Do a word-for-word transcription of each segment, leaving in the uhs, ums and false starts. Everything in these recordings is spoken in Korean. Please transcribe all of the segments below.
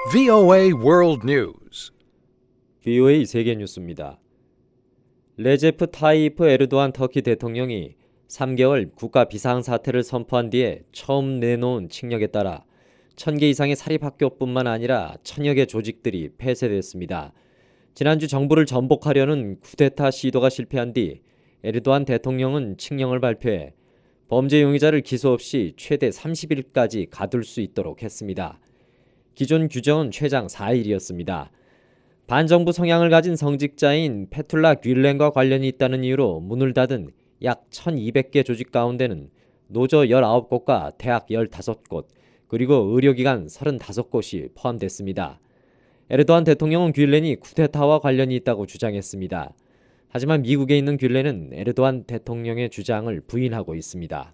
브이오에이 World News. 브이오에이 세계 뉴스입니다. 레제프 타이프 에르도안 터키 대통령이 삼 개월 국가 비상사태를 선포한 뒤에 처음 내놓은 칙령에 따라 천 개 이상의 사립학교뿐만 아니라 천여 개 조직들이 폐쇄됐습니다. 지난주 정부를 전복하려는 쿠데타 시도가 실패한 뒤 에르도안 대통령은 칙령을 발표해 범죄 용의자를 기소 없이 최대 삼십 일까지 가둘 수 있도록 했습니다. 기존 규정은 최장 사 일이었습니다. 반정부 성향을 가진 성직자인 페툴라 뷸렌과 관련이 있다는 이유로 문을 닫은 약 천이백 개 조직 가운데는 노조 열아홉 곳과 대학 열다섯 곳, 그리고 의료기관 서른다섯 곳이 포함됐습니다. 에르도안 대통령은 뷸렌이 쿠데타와 관련이 있다고 주장했습니다. 하지만 미국에 있는 뷸렌은 에르도안 대통령의 주장을 부인하고 있습니다.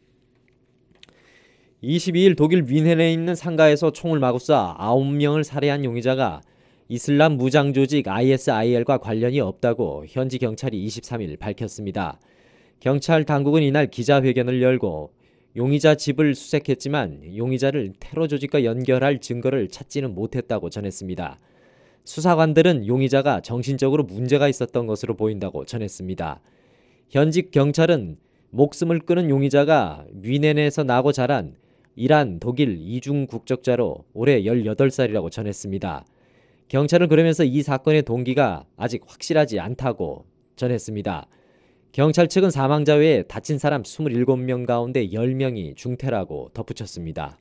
이십이 일 독일 뮌헨에 있는 상가에서 총을 마구 쏴 아홉 명을 살해한 용의자가 이슬람 무장 조직 아이에스아이엘과 관련이 없다고 현지 경찰이 이십삼 일 밝혔습니다. 경찰 당국은 이날 기자회견을 열고 용의자 집을 수색했지만 용의자를 테러 조직과 연결할 증거를 찾지는 못했다고 전했습니다. 수사관들은 용의자가 정신적으로 문제가 있었던 것으로 보인다고 전했습니다. 현직 경찰은 목숨을 끊은 용의자가 뮌헨에서 나고 자란 이란, 독일 이중 국적자로 올해 열여덟 살이라고 전했습니다. 경찰은 그러면서 이 사건의 동기가 아직 확실하지 않다고 전했습니다. 경찰 측은 사망자 외에 다친 사람 이십칠 명 가운데 열 명이 중태라고 덧붙였습니다.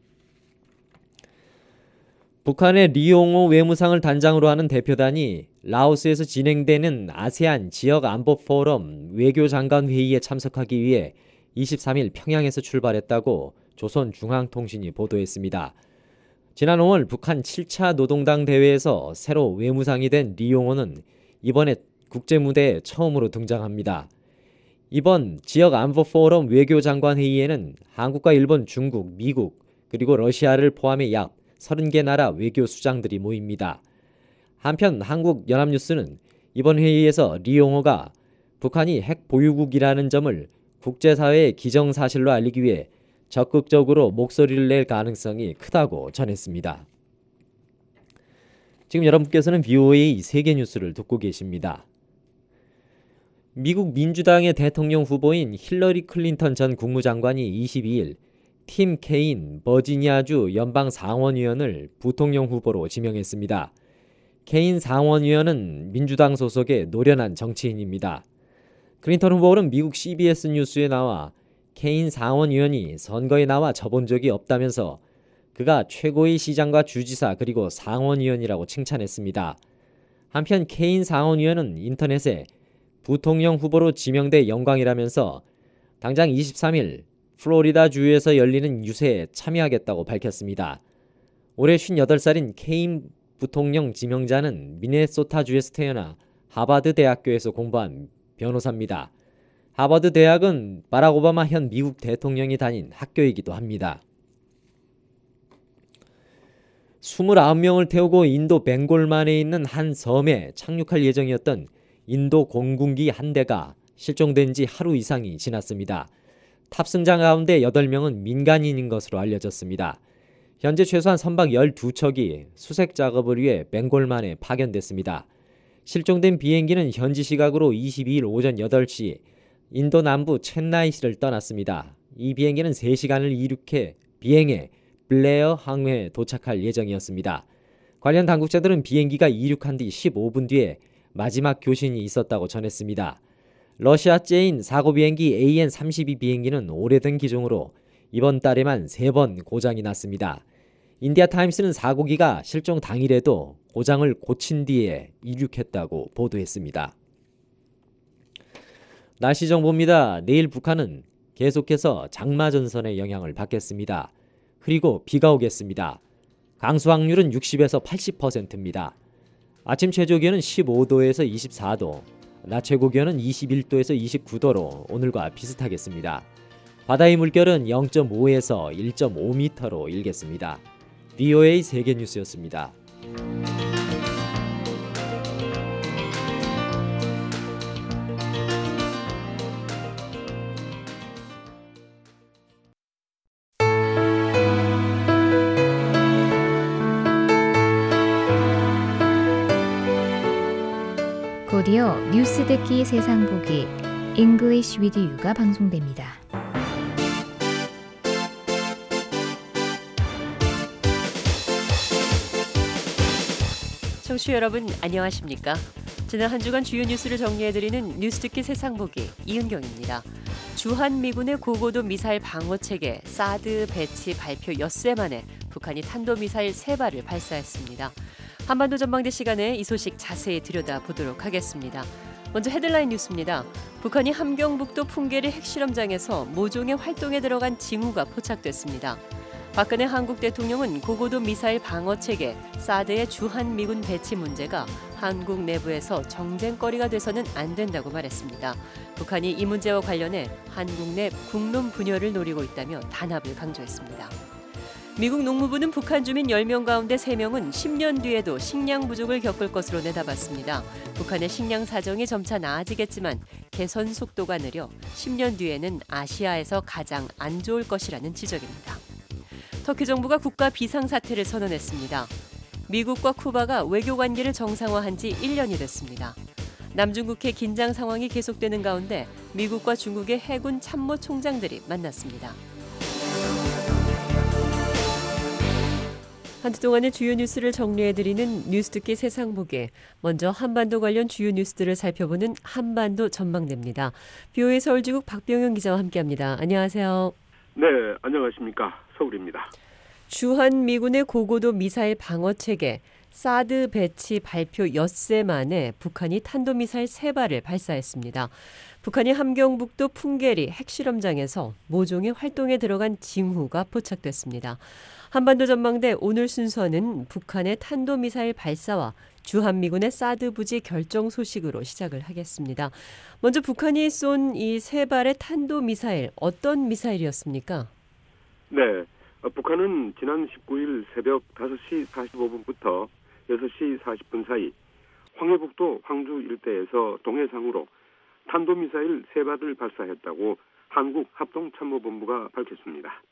북한의 리용호 외무상을 단장으로 하는 대표단이 라오스에서 진행되는 아세안 지역 안보 포럼 외교장관 회의에 참석하기 위해 이십삼 일 평양에서 출발했다고 조선중앙통신이 보도했습니다. 지난 오월 북한 칠 차 노동당 대회에서 새로 외무상이 된 리용호는 이번에 국제무대에 처음으로 등장합니다. 이번 지역 안보 포럼 외교장관 회의에는 한국과 일본, 중국, 미국, 그리고 러시아를 포함해 약 서른 개 나라 외교 수장들이 모입니다. 한편 한국연합뉴스는 이번 회의에서 리용호가 북한이 핵 보유국이라는 점을 국제사회에 기정사실로 알리기 위해 적극적으로 목소리를 낼 가능성이 크다고 전했습니다. 지금 여러분께서는 브이오에이 세계 뉴스를 듣고 계십니다. 미국 민주당의 대통령 후보인 힐러리 클린턴 전 국무장관이 이십이 일 팀 케인 버지니아주 연방 상원의원을 부통령 후보로 지명했습니다. 케인 상원의원은 민주당 소속의 노련한 정치인입니다. 클린턴 후보는 미국 씨비에스 뉴스에 나와 케인 상원의원이 선거에 나와 져본 적이 없다면서 그가 최고의 시장과 주지사 그리고 상원의원이라고 칭찬했습니다. 한편 케인 상원의원은 인터넷에 부통령 후보로 지명돼 영광이라면서 당장 이십삼 일 플로리다 주에서 열리는 유세에 참여하겠다고 밝혔습니다. 올해 쉰여덟 살인 케인 부통령 지명자는 미네소타주에서 태어나 하버드 대학교에서 공부한 변호사입니다. 하버드 대학은 바락 오바마 현 미국 대통령이 다닌 학교이기도 합니다. 이십구 명을 태우고 인도 벵골만에 있는 한 섬에 착륙할 예정이었던 인도 공군기 한 대가 실종된 지 하루 이상이 지났습니다. 탑승자 가운데 여덟 명은 민간인인 것으로 알려졌습니다. 현재 최소한 선박 열두 척이 수색 작업을 위해 벵골만에 파견됐습니다. 실종된 비행기는 현지 시각으로 이십이 일 오전 여덟 시 인도 남부 첸나이시를 떠났습니다. 이 비행기는 세 시간을 이륙해 비행해 블레어 항해에 도착할 예정이었습니다. 관련 당국자들은 비행기가 이륙한 뒤 십오 분 뒤에 마지막 교신이 있었다고 전했습니다. 러시아제인 사고 비행기 에이엔 삼십이 비행기는 오래된 기종으로 이번 달에만 세 번 고장이 났습니다. 인디아 타임스는 사고기가 실종 당일에도 고장을 고친 뒤에 이륙했다고 보도했습니다. 날씨 정보입니다. 내일 북한은 계속해서 장마전선의 영향을 받겠습니다. 그리고 비가 오겠습니다. 강수 확률은 육십에서 팔십 퍼센트입니다. 아침 최저기온은 십오 도에서 이십사 도, 낮 최고기온은 이십일 도에서 이십구 도로 오늘과 비슷하겠습니다. 바다의 물결은 영 점 오에서 일 점 오 미터로 일겠습니다. 브이오에이 세계뉴스였습니다. 통해서 뉴스 듣기 세상 보기 English with You가 방송됩니다. 청취자 여러분 안녕하십니까? 지난 한 주간 주요 뉴스를 정리해드리는 뉴스 듣기 세상 보기 이은경입니다. 주한미군의 고고도 미사일 방어체계 사드 배치 발표 엿새 만에 북한이 탄도미사일 세 발을 발사했습니다. 한반도 전망대 시간에 이 소식 자세히 들여다보도록 하겠습니다. 먼저 헤드라인 뉴스입니다. 북한이 함경북도 풍계리 핵실험장에서 모종의 활동에 들어간 징후가 포착됐습니다. 박근혜 한국 대통령은 고고도 미사일 방어체계 사드의 주한미군 배치 문제가 한국 내부에서 정쟁거리가 돼서는 안 된다고 말했습니다. 북한이 이 문제와 관련해 한국 내 국론 분열을 노리고 있다며 단합을 강조했습니다. 미국 농무부는 북한 주민 열 명 가운데 세 명은 십 년 뒤에도 식량 부족을 겪을 것으로 내다봤습니다. 북한의 식량 사정이 점차 나아지겠지만 개선 속도가 느려 십 년 뒤에는 아시아에서 가장 안 좋을 것이라는 지적입니다. 터키 정부가 국가 비상사태를 선언했습니다. 미국과 쿠바가 외교관계를 정상화한 지 일 년이 됐습니다. 남중국해 긴장 상황이 계속되는 가운데 미국과 중국의 해군 참모총장들이 만났습니다. 한 주 동안의 주요 뉴스를 정리해드리는 뉴스 듣기 세상 보기. 먼저 한반도 관련 주요 뉴스들을 살펴보는 한반도 전망대입니다. 비오에이 서울지국 박병영 기자와 함께합니다. 안녕하세요. 네, 안녕하십니까. 서울입니다. 주한미군의 고고도 미사일 방어체계 사드 배치 발표 엿새 만에 북한이 탄도미사일 세 발을 발사했습니다. 북한이 함경북도 풍계리 핵실험장에서 모종의 활동에 들어간 징후가 포착됐습니다. 한반도 전망대 오늘 순서는 북한의 탄도미사일 발사와 주한미군의 사드 부지 결정 소식으로 시작을 하겠습니다. 먼저 북한이 쏜 이 세 발의 탄도미사일 어떤 미사일이었습니까? 네, 북한은 지난 십구 일 새벽 다섯 시 사십오 분부터 여섯 시 사십 분 사이 황해북도 황주 일대에서 동해상으로 탄도미사일 세 발을 발사했다고 한국합동참모본부가 밝혔습니다.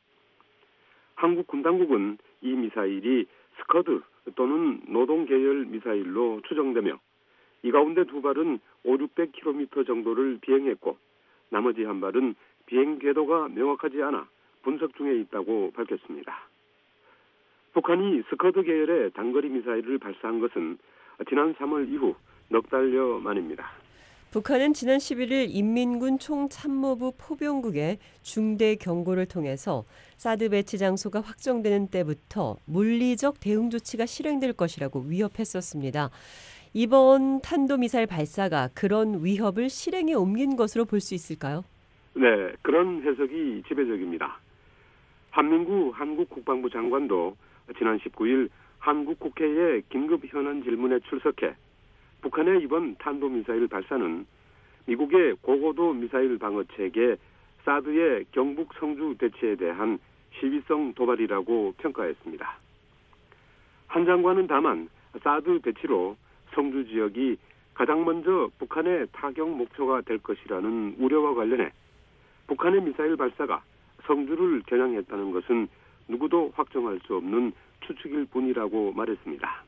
한국 군당국은 이 미사일이 스커드 또는 노동계열 미사일로 추정되며 이 가운데 두 발은 오륙백 킬로미터 정도를 비행했고 나머지 한 발은 비행 궤도가 명확하지 않아 분석 중에 있다고 밝혔습니다. 북한이 스커드 계열의 단거리 미사일을 발사한 것은 지난 삼월 이후 넉 달여 만입니다. 북한은 지난 십일 일 인민군 총참모부 포병국에 중대 경고를 통해서 사드 배치 장소가 확정되는 때부터 물리적 대응 조치가 실행될 것이라고 위협했었습니다. 이번 탄도미사일 발사가 그런 위협을 실행에 옮긴 것으로 볼 수 있을까요? 네, 그런 해석이 지배적입니다. 한민구 한국국방부 장관도 지난 십구 일 한국 국회의 긴급 현안 질문에 출석해 북한의 이번 탄도미사일 발사는 미국의 고고도 미사일 방어체계 사드의 경북 성주 배치에 대한 시위성 도발이라고 평가했습니다. 한 장관은 다만 사드 배치로 성주 지역이 가장 먼저 북한의 타격 목표가 될 것이라는 우려와 관련해 북한의 미사일 발사가 성주를 겨냥했다는 것은 누구도 확정할 수 없는 추측일 뿐이라고 말했습니다.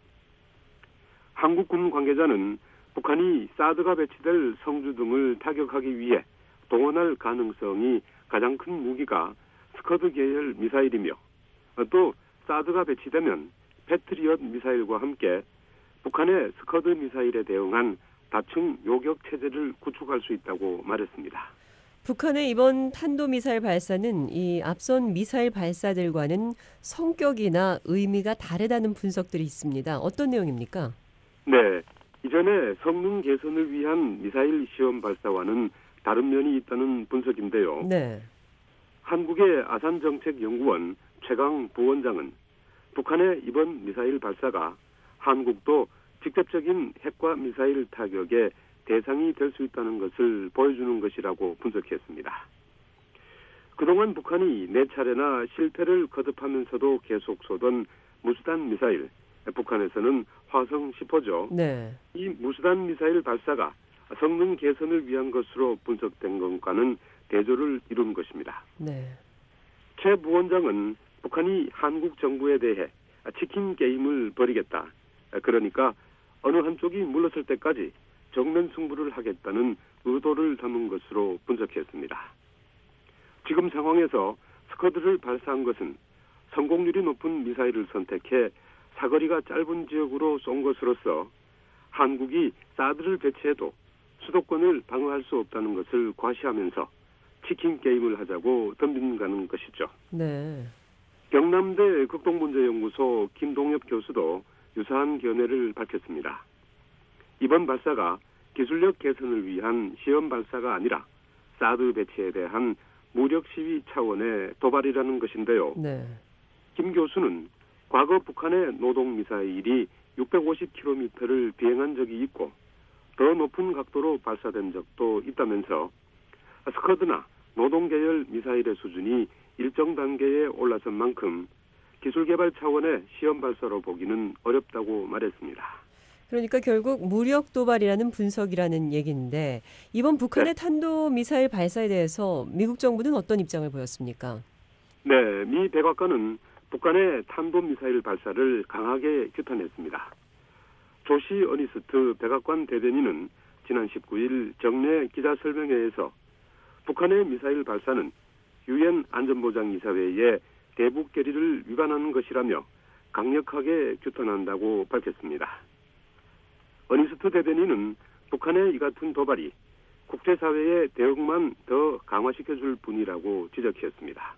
한국군 관계자는 북한이 사드가 배치될 성주 등을 타격하기 위해 동원할 가능성이 가장 큰 무기가 스커드 계열 미사일이며 또 사드가 배치되면 패트리엇 미사일과 함께 북한의 스커드 미사일에 대응한 다층 요격 체제를 구축할 수 있다고 말했습니다. 북한의 이번 탄도미사일 발사는 이 앞선 미사일 발사들과는 성격이나 의미가 다르다는 분석들이 있습니다. 어떤 내용입니까? 네, 이전에 성능 개선을 위한 미사일 시험 발사와는 다른 면이 있다는 분석인데요. 네. 한국의 아산정책연구원 최강 부원장은 북한의 이번 미사일 발사가 한국도 직접적인 핵과 미사일 타격의 대상이 될 수 있다는 것을 보여주는 것이라고 분석했습니다. 그동안 북한이 네 차례나 실패를 거듭하면서도 계속 쏘던 무수단 미사일, 북한에서는 화성 십 호죠. 네. 이 무수단 미사일 발사가 성능 개선을 위한 것으로 분석된 것과는 대조를 이룬 것입니다. 네. 최 부원장은 북한이 한국 정부에 대해 치킨 게임을 벌이겠다. 그러니까 어느 한쪽이 물러설 때까지 정면 승부를 하겠다는 의도를 담은 것으로 분석했습니다. 지금 상황에서 스커드를 발사한 것은 성공률이 높은 미사일을 선택해 사거리가 짧은 지역으로 쏜 것으로서 한국이 사드를 배치해도 수도권을 방어할 수 없다는 것을 과시하면서 치킨 게임을 하자고 덤빈다는 것이죠. 네. 경남대 극동문제연구소 김동엽 교수도 유사한 견해를 밝혔습니다. 이번 발사가 기술력 개선을 위한 시험 발사가 아니라 사드 배치에 대한 무력 시위 차원의 도발이라는 것인데요. 네. 김 교수는 과거 북한의 노동 미사일이 육백오십 킬로미터를 비행한 적이 있고 더 높은 각도로 발사된 적도 있다면서 스커드나 노동 계열 미사일의 수준이 일정 단계에 올라선 만큼 기술 개발 차원의 시험 발사로 보기는 어렵다고 말했습니다. 그러니까 결국 무력 도발이라는 분석이라는 얘기인데 이번 북한의 네. 탄도미사일 발사에 대해서 미국 정부는 어떤 입장을 보였습니까? 네, 미 백악관은 북한의 탄도미사일 발사를 강하게 규탄했습니다. 조시 어니스트 백악관 대변인은 지난 십구 일 정례 기자설명회에서 북한의 미사일 발사는 유엔 안전보장이사회의 대북 결의를 위반하는 것이라며 강력하게 규탄한다고 밝혔습니다. 어니스트 대변인은 북한의 이 같은 도발이 국제사회의 대응만 더 강화시켜줄 뿐이라고 지적했습니다.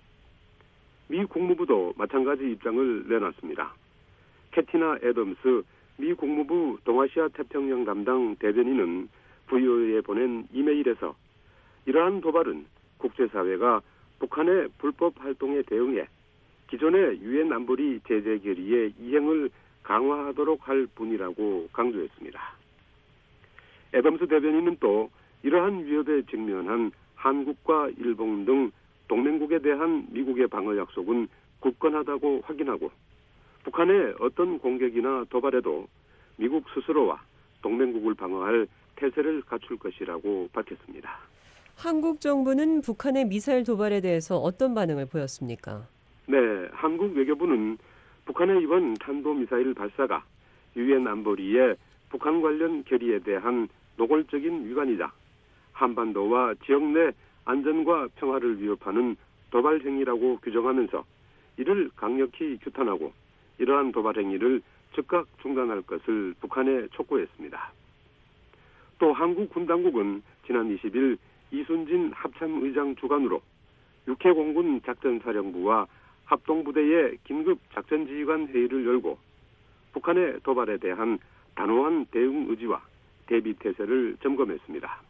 미 국무부도 마찬가지 입장을 내놨습니다. 캐티나 애덤스 미 국무부 동아시아 태평양 담당 대변인은 브이오에에 보낸 이메일에서 이러한 도발은 국제사회가 북한의 불법 활동에 대응해 기존의 유엔 안보리 제재 결의의 이행을 강화하도록 할 뿐이라고 강조했습니다. 애덤스 대변인은 또 이러한 위협에 직면한 한국과 일본 등 동맹국에 대한 미국의 방어 약속은 굳건하다고 확인하고 북한의 어떤 공격이나 도발에도 미국 스스로와 동맹국을 방어할 태세를 갖출 것이라고 밝혔습니다. 한국 정부는 북한의 미사일 도발에 대해서 어떤 반응을 보였습니까? 네, 한국 외교부는 북한의 이번 탄도미사일 발사가 유엔 안보리의 북한 관련 결의에 대한 노골적인 위반이자 한반도와 지역 내 안전과 평화를 위협하는 도발 행위라고 규정하면서 이를 강력히 규탄하고 이러한 도발 행위를 즉각 중단할 것을 북한에 촉구했습니다. 또 한국 군 당국은 지난 이십 일 이순진 합참의장 주관으로 육해 공군 작전사령부와 합동부대의 긴급 작전지휘관 회의를 열고 북한의 도발에 대한 단호한 대응 의지와 대비 태세를 점검했습니다.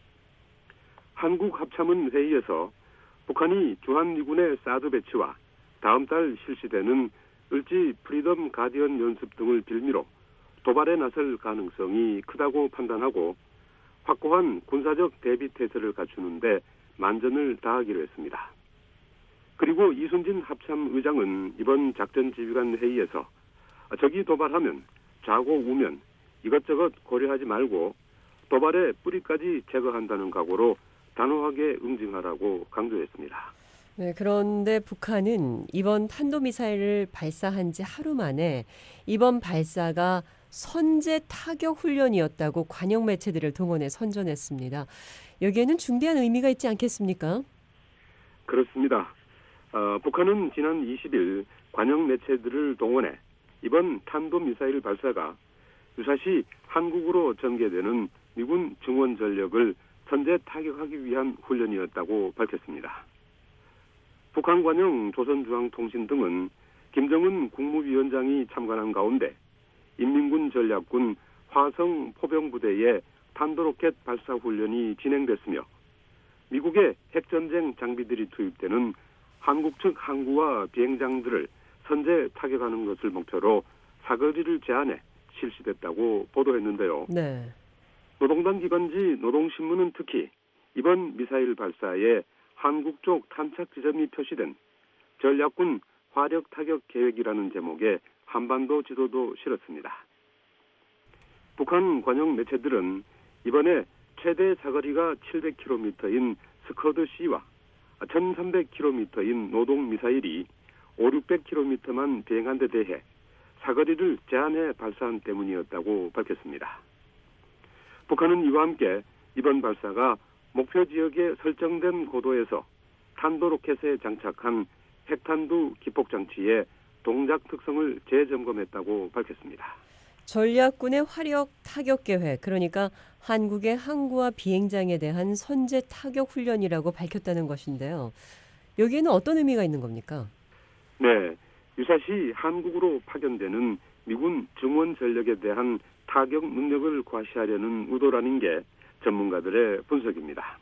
한국 합참은 회의에서 북한이 주한미군의 사드 배치와 다음 달 실시되는 을지 프리덤 가디언 연습 등을 빌미로 도발에 나설 가능성이 크다고 판단하고 확고한 군사적 대비 태세를 갖추는데 만전을 다하기로 했습니다. 그리고 이순진 합참의장은 이번 작전지휘관 회의에서 적이 도발하면 좌고 우면 이것저것 고려하지 말고 도발의 뿌리까지 제거한다는 각오로 단호하게 응징하라고 강조했습니다. 네, 그런데 북한은 이번 탄도미사일을 발사한 지 하루 만에 이번 발사가 선제 타격 훈련이었다고 관영 매체들을 동원해 선전했습니다. 여기에는 중대한 의미가 있지 않겠습니까? 그렇습니다. 어, 북한은 지난 이십 일 관영 매체들을 동원해 이번 탄도미사일 발사가 유사시 한국으로 전개되는 미군 증원 전력을 선제 타격하기 위한 훈련이었다고 밝혔습니다. 북한 관영 조선중앙통신 등은 김정은 국무위원장이 참관한 가운데 인민군 전략군 화성 포병부대의 탄도로켓 발사 훈련이 진행됐으며 미국의 핵전쟁 장비들이 투입되는 한국 측 항구와 비행장들을 선제 타격하는 것을 목표로 사거리를 제한해 실시됐다고 보도했는데요. 네. 노동당 기관지 노동신문은 특히 이번 미사일 발사에 한국 쪽 탐착 지점이 표시된 전략군 화력 타격 계획이라는 제목의 한반도 지도도 실었습니다. 북한 관영 매체들은 이번에 최대 사거리가 칠백 킬로미터인 스커드-C와 천삼백 킬로미터인 노동 미사일이 오륙백 킬로미터만 비행한 데 대해 사거리를 제한해 발사한 때문이었다고 밝혔습니다. 북한은 이와 함께 이번 발사가 목표 지역에 설정된 고도에서 탄도 로켓에 장착한 핵탄두 기폭 장치의 동작 특성을 재점검했다고 밝혔습니다. 전략군의 화력 타격 계획, 그러니까 한국의 항구와 비행장에 대한 선제 타격 훈련이라고 밝혔다는 것인데요. 여기에는 어떤 의미가 있는 겁니까? 네, 유사시 한국으로 파견되는 미군 증원 전력에 대한 타격 능력을 과시하려는 의도라는 게 전문가들의 분석입니다.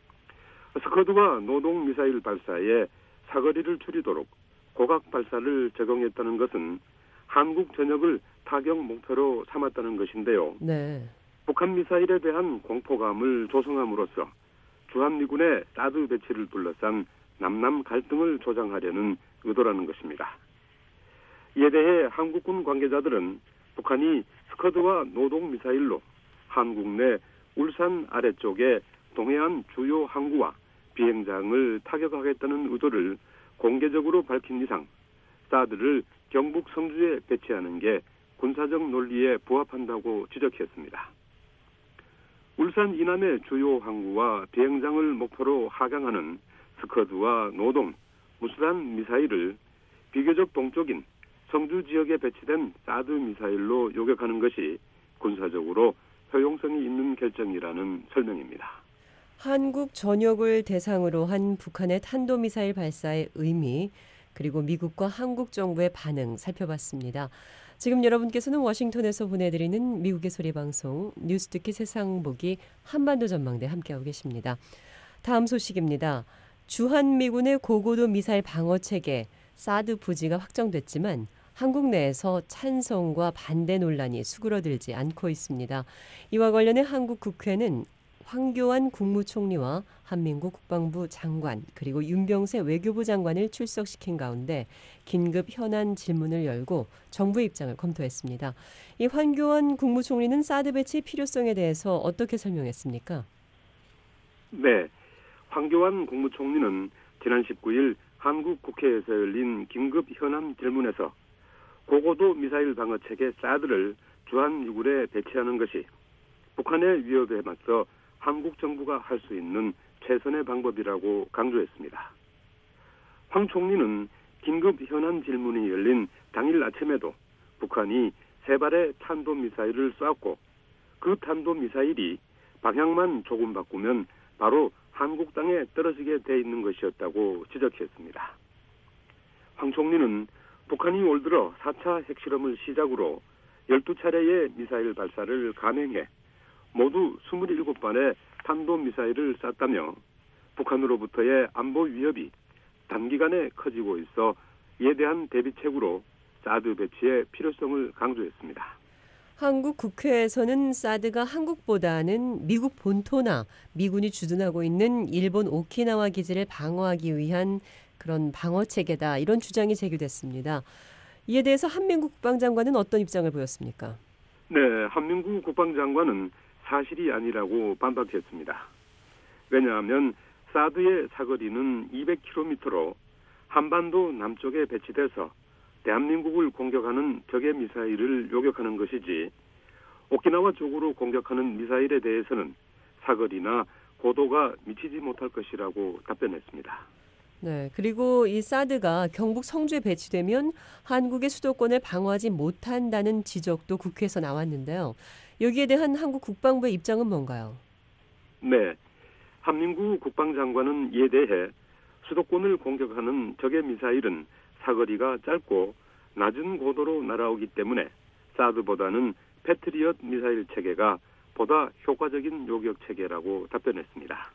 스커드와 노동 미사일 발사에 사거리를 줄이도록 고각 발사를 적용했다는 것은 한국 전역을 타격 목표로 삼았다는 것인데요. 네. 북한 미사일에 대한 공포감을 조성함으로써 주한미군의 사드 배치를 둘러싼 남남 갈등을 조장하려는 의도라는 것입니다. 이에 대해 한국군 관계자들은 북한이 스커드와 노동 미사일로 한국 내 울산 아래쪽에 동해안 주요 항구와 비행장을 타격하겠다는 의도를 공개적으로 밝힌 이상 사드를 경북 성주에 배치하는 게 군사적 논리에 부합한다고 지적했습니다. 울산 이남의 주요 항구와 비행장을 목표로 하강하는 스커드와 노동, 무수단 미사일을 비교적 동쪽인 성주 지역에 배치된 사드 미사일로 요격하는 것이 군사적으로 효용성이 있는 결정이라는 설명입니다. 한국 전역을 대상으로 한 북한의 탄도미사일 발사의 의미, 그리고 미국과 한국 정부의 반응 살펴봤습니다. 지금 여러분께서는 워싱턴에서 보내드리는 미국의 소리 방송 뉴스 듣기 세상 보기 한반도 전망대 함께하고 계십니다. 다음 소식입니다. 주한미군의 고고도 미사일 방어 체계 사드 부지가 확정됐지만 한국 내에서 찬성과 반대 논란이 수그러들지 않고 있습니다. 이와 관련해 한국 국회는 황교안 국무총리와 한민구 국방부 장관 그리고 윤병세 외교부 장관을 출석시킨 가운데 긴급 현안 질문을 열고 정부의 입장을 검토했습니다. 이 황교안 국무총리는 사드 배치 필요성에 대해서 어떻게 설명했습니까? 네, 황교안 국무총리는 지난 십구일 한국 국회에서 열린 긴급 현안 질문에서 고고도 미사일 방어 체계 사드를 주한미군에 배치하는 것이 북한의 위협에 맞서 한국 정부가 할 수 있는 최선의 방법이라고 강조했습니다. 황 총리는 긴급 현안 질문이 열린 당일 아침에도 북한이 세 발의 탄도미사일을 쐈고 그 탄도미사일이 방향만 조금 바꾸면 바로 한국 땅에 떨어지게 돼 있는 것이었다고 지적했습니다. 황 총리는 북한이 올 들어 사 차 핵실험을 시작으로 열두 차례의 미사일 발사를 감행해 모두 이십칠 발의 탄도미사일을 쐈다며 북한으로부터의 안보 위협이 단기간에 커지고 있어 이에 대한 대비책으로 사드 배치의 필요성을 강조했습니다. 한국 국회에서는 사드가 한국보다는 미국 본토나 미군이 주둔하고 있는 일본 오키나와 기지를 방어하기 위한 그런 방어체계다, 이런 주장이 제기됐습니다. 이에 대해서 한민구 국방장관은 어떤 입장을 보였습니까? 네, 한민구 국방장관은 사실이 아니라고 반박했습니다. 왜냐하면 사드의 사거리는 이백 킬로미터로 한반도 남쪽에 배치돼서 대한민국을 공격하는 적의 미사일을 요격하는 것이지 오키나와 쪽으로 공격하는 미사일에 대해서는 사거리나 고도가 미치지 못할 것이라고 답변했습니다. 네, 그리고 이 사드가 경북 성주에 배치되면 한국의 수도권을 방어하지 못한다는 지적도 국회에서 나왔는데요. 여기에 대한 한국 국방부의 입장은 뭔가요? 네, 한민구 국방장관은 이에 대해 수도권을 공격하는 적의 미사일은 사거리가 짧고 낮은 고도로 날아오기 때문에 사드보다는 패트리엇 미사일 체계가 보다 효과적인 요격 체계라고 답변했습니다.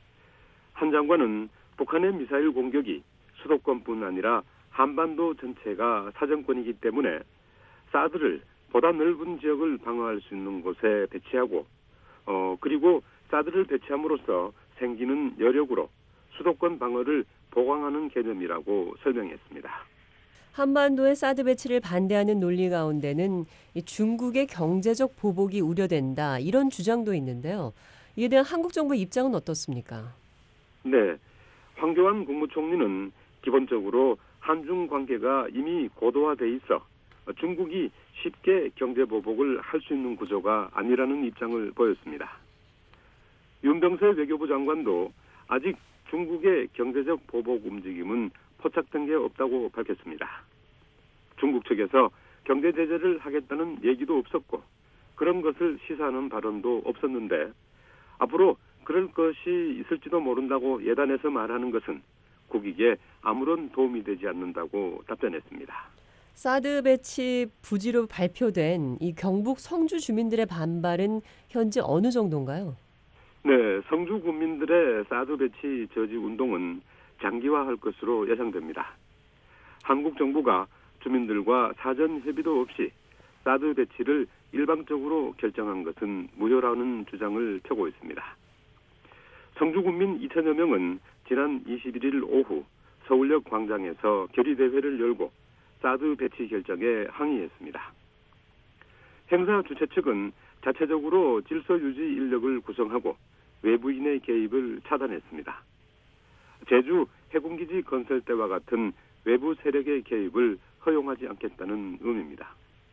한 장관은 북한의 미사일 공격이 수도권뿐 아니라 한반도 전체가 사정권이기 때문에 사드를 보다 넓은 지역을 방어할 수 있는 곳에 배치하고 어 그리고 사드를 배치함으로써 생기는 여력으로 수도권 방어를 보강하는 개념이라고 설명했습니다. 한반도의 사드 배치를 반대하는 논리 가운데는 이 중국의 경제적 보복이 우려된다, 이런 주장도 있는데요. 이에 대한 한국 정부의 입장은 어떻습니까? 네, 황교안 국무총리는 기본적으로 한중 관계가 이미 고도화돼 있어 중국이 쉽게 경제 보복을 할 수 있는 구조가 아니라는 입장을 보였습니다. 윤병세 외교부 장관도 아직 중국의 경제적 보복 움직임은 포착된 게 없다고 밝혔습니다. 중국 측에서 경제 제재를 하겠다는 얘기도 없었고 그런 것을 시사하는 발언도 없었는데 앞으로 그럴 것이 있을지도 모른다고 예단해서 말하는 것은 국익에 아무런 도움이 되지 않는다고 답변했습니다. 사드 배치 부지로 발표된 이 경북 성주 주민들의 반발은 현재 어느 정도인가요? 네, 성주 군민들의 사드 배치 저지 운동은 장기화할 것으로 예상됩니다. 한국 정부가 주민들과 사전 협의도 없이 사드 배치를 일방적으로 결정한 것은 무효라는 주장을 펴고 있습니다. 성주 군민 이천여 명은 지난 이십일일 오후 서울역 광장에서 결의대회를 열고 사드 배치 결정에 항의했습니다. 행사 주최 측은 자체적으로 질서 유지 인력을 구성하고 외부인의 개입을 차단했습니다. 제주 해군기지 건설 때와 같은 외부 세력의 개입을 허용하지 않겠다는 의미입니다.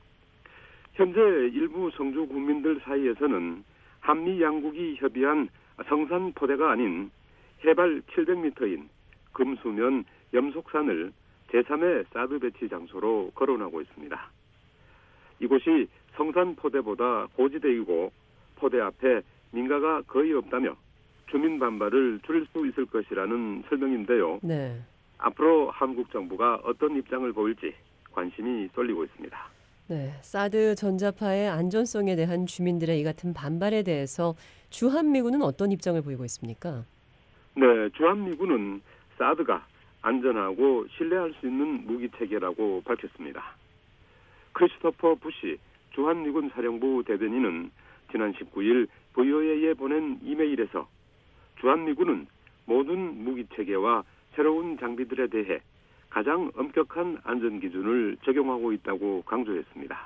현재 일부 성주 군민들 사이에서는 한미 양국이 협의한 성산포대가 아닌 해발 칠백 미터인 금수면 염속산을 제삼의 사드 배치 장소로 거론하고 있습니다. 이곳이 성산포대보다 고지대이고 포대 앞에 민가가 거의 없다며 주민 반발을 줄일 수 있을 것이라는 설명인데요. 네. 앞으로 한국 정부가 어떤 입장을 보일지 관심이 쏠리고 있습니다. 네, 사드 전자파의 안전성에 대한 주민들의 이 같은 반발에 대해서 주한미군은 어떤 입장을 보이고 있습니까? 네, 주한미군은 사드가 안전하고 신뢰할 수 있는 무기체계라고 밝혔습니다. 크리스토퍼 부시 주한미군 사령부 대변인은 지난 십구일 브이오에이에 보낸 이메일에서 주한미군은 모든 무기체계와 새로운 장비들에 대해 가장 엄격한 안전기준을 적용하고 있다고 강조했습니다.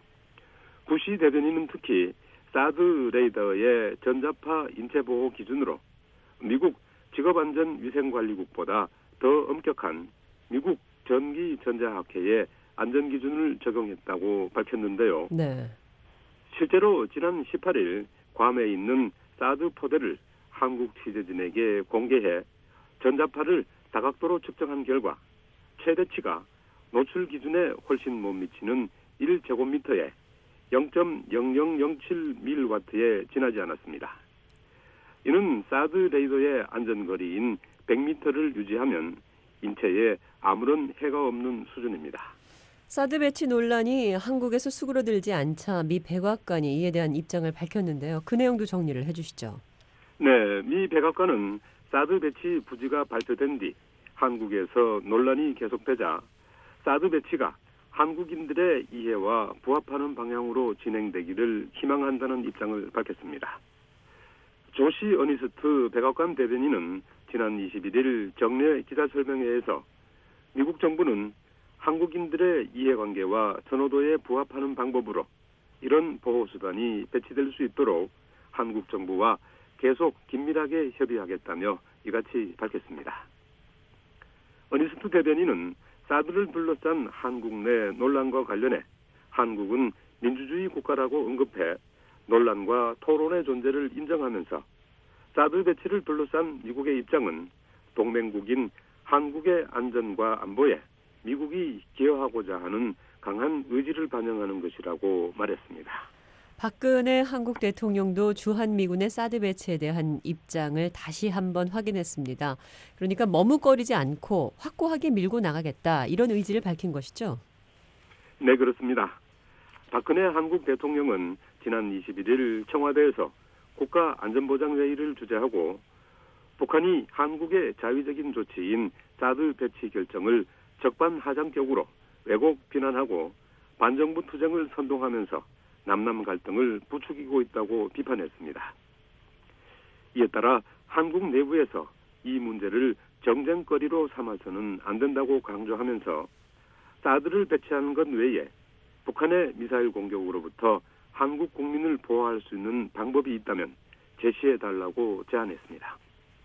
부시 대변인은 특히 사드 레이더의 전자파 인체보호 기준으로 미국 직업안전위생관리국보다 더 엄격한 미국 전기전자학회의 안전기준을 적용했다고 밝혔는데요. 네. 실제로 지난 십팔일 괌에 있는 사드 포대를 한국 취재진에게 공개해 전자파를 다각도로 측정한 결과 최대치가 노출 기준에 훨씬 못 미치는 일 제곱미터에 영 점 영영영칠 밀와트에 지나지 않았습니다. 이는 사드 레이더의 안전거리인 백 미터를 유지하면 인체에 아무런 해가 없는 수준입니다. 사드 배치 논란이 한국에서 수그러들지 않자 미 백악관이 이에 대한 입장을 밝혔는데요. 그 내용도 정리를 해주시죠. 네, 미 백악관은 사드 배치 부지가 발표된 뒤 한국에서 논란이 계속되자 사드 배치가 한국인들의 이해와 부합하는 방향으로 진행되기를 희망한다는 입장을 밝혔습니다. 조시 어니스트 백악관 대변인은 지난 이십일일 정례 기자설명회에서 미국 정부는 한국인들의 이해관계와 선호도에 부합하는 방법으로 이런 보호수단이 배치될 수 있도록 한국 정부와 계속 긴밀하게 협의하겠다며 이같이 밝혔습니다. 어니스트 대변인은 사드를 둘러싼 한국 내 논란과 관련해 한국은 민주주의 국가라고 언급해 논란과 토론의 존재를 인정하면서 사드 배치를 둘러싼 미국의 입장은 동맹국인 한국의 안전과 안보에 미국이 기여하고자 하는 강한 의지를 반영하는 것이라고 말했습니다. 박근혜 한국 대통령도 주한미군의 사드 배치에 대한 입장을 다시 한번 확인했습니다. 그러니까 머뭇거리지 않고 확고하게 밀고 나가겠다 이런 의지를 밝힌 것이죠? 네, 그렇습니다. 박근혜 한국 대통령은 지난 이십일일 청와대에서 국가안전보장회의를 주재하고 북한이 한국의 자위적인 조치인 사드 배치 결정을 적반하장격으로 왜곡 비난하고 반정부 투쟁을 선동하면서 남남 갈등을 부추기고 있다고 비판했습니다. 이에 따라 한국 내부에서 이 문제를 정쟁거리로 삼아서는 안 된다고 강조하면서 사드를 배치하는 것 외에 북한의 미사일 공격으로부터 한국 국민을 보호할 수 있는 방법이 있다면 제시해달라고 제안했습니다.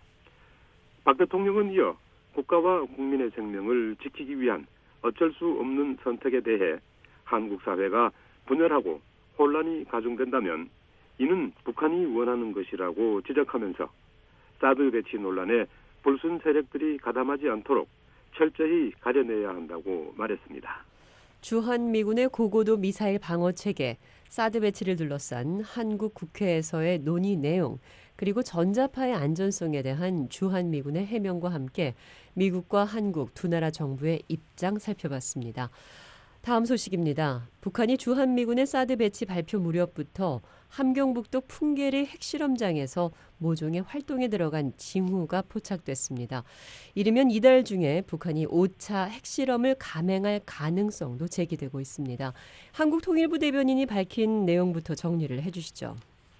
박 대통령은 이어 국가와 국민의 생명을 지키기 위한 어쩔 수 없는 선택에 대해 한국 사회가 분열하고 혼란이 가중된다면 이는 북한이 원하는 것이라고 지적하면서 사드 배치 논란에 불순 세력들이 가담하지 않도록 철저히 가려내야 한다고 말했습니다. 주한미군의 고고도 미사일 방어 체계, 사드 배치를 둘러싼 한국 국회에서의 논의 내용, 그리고 전자파의 안전성에 대한 주한미군의 해명과 함께 미국과 한국 두 나라 정부의 입장 살펴봤습니다. 다음 소식입니다. 북한이 주한미군의 사드 배치 발표 무렵부터 함경북도 풍계리 핵실험장에서 모종의 활동에 들어간 징후가 포착됐습니다. 이르면 이달 중에 북한이 오 차 핵실험을 감행할 가능성도 제기되고 있습니다. 한국통일부 대변인이 밝힌 내용부터 정리를 해주시죠.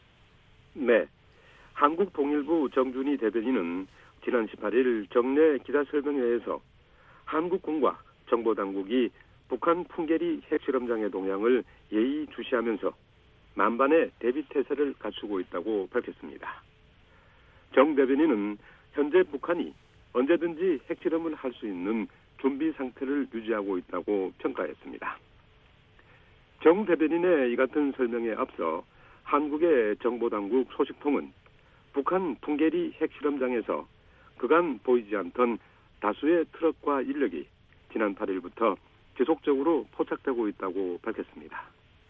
네, 한국통일부 정준희 대변인은 지난 십팔 일 정례 기자설명회에서 한국군과 정보당국이 북한 풍계리 핵실험장의 동향을 예의주시하면서 만반의 대비태세를 갖추고 있다고 밝혔습니다. 정 대변인은 현재 북한이 언제든지 핵실험을 할 수 있는 준비 상태를 유지하고 있다고 평가했습니다. 정 대변인의 이 같은 설명에 앞서 한국의 정보당국 소식통은 북한 풍계리 핵실험장에서 그간 보이지 않던 다수의 트럭과 인력이 지난 팔 일부터 지속적으로 포착되고 있다고 밝혔습니다.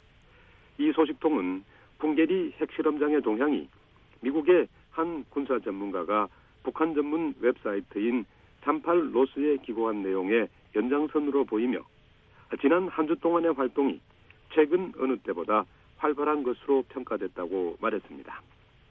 이 소식통은 풍계리 핵실험장의 동향이 미국의 한 군사 전문가가 북한 전문 웹사이트인 삼십팔 로스에 기고한 내용의 연장선으로 보이며 지난 한 주 동안의 활동이 최근 어느 때보다 활발한 것으로 평가됐다고 말했습니다.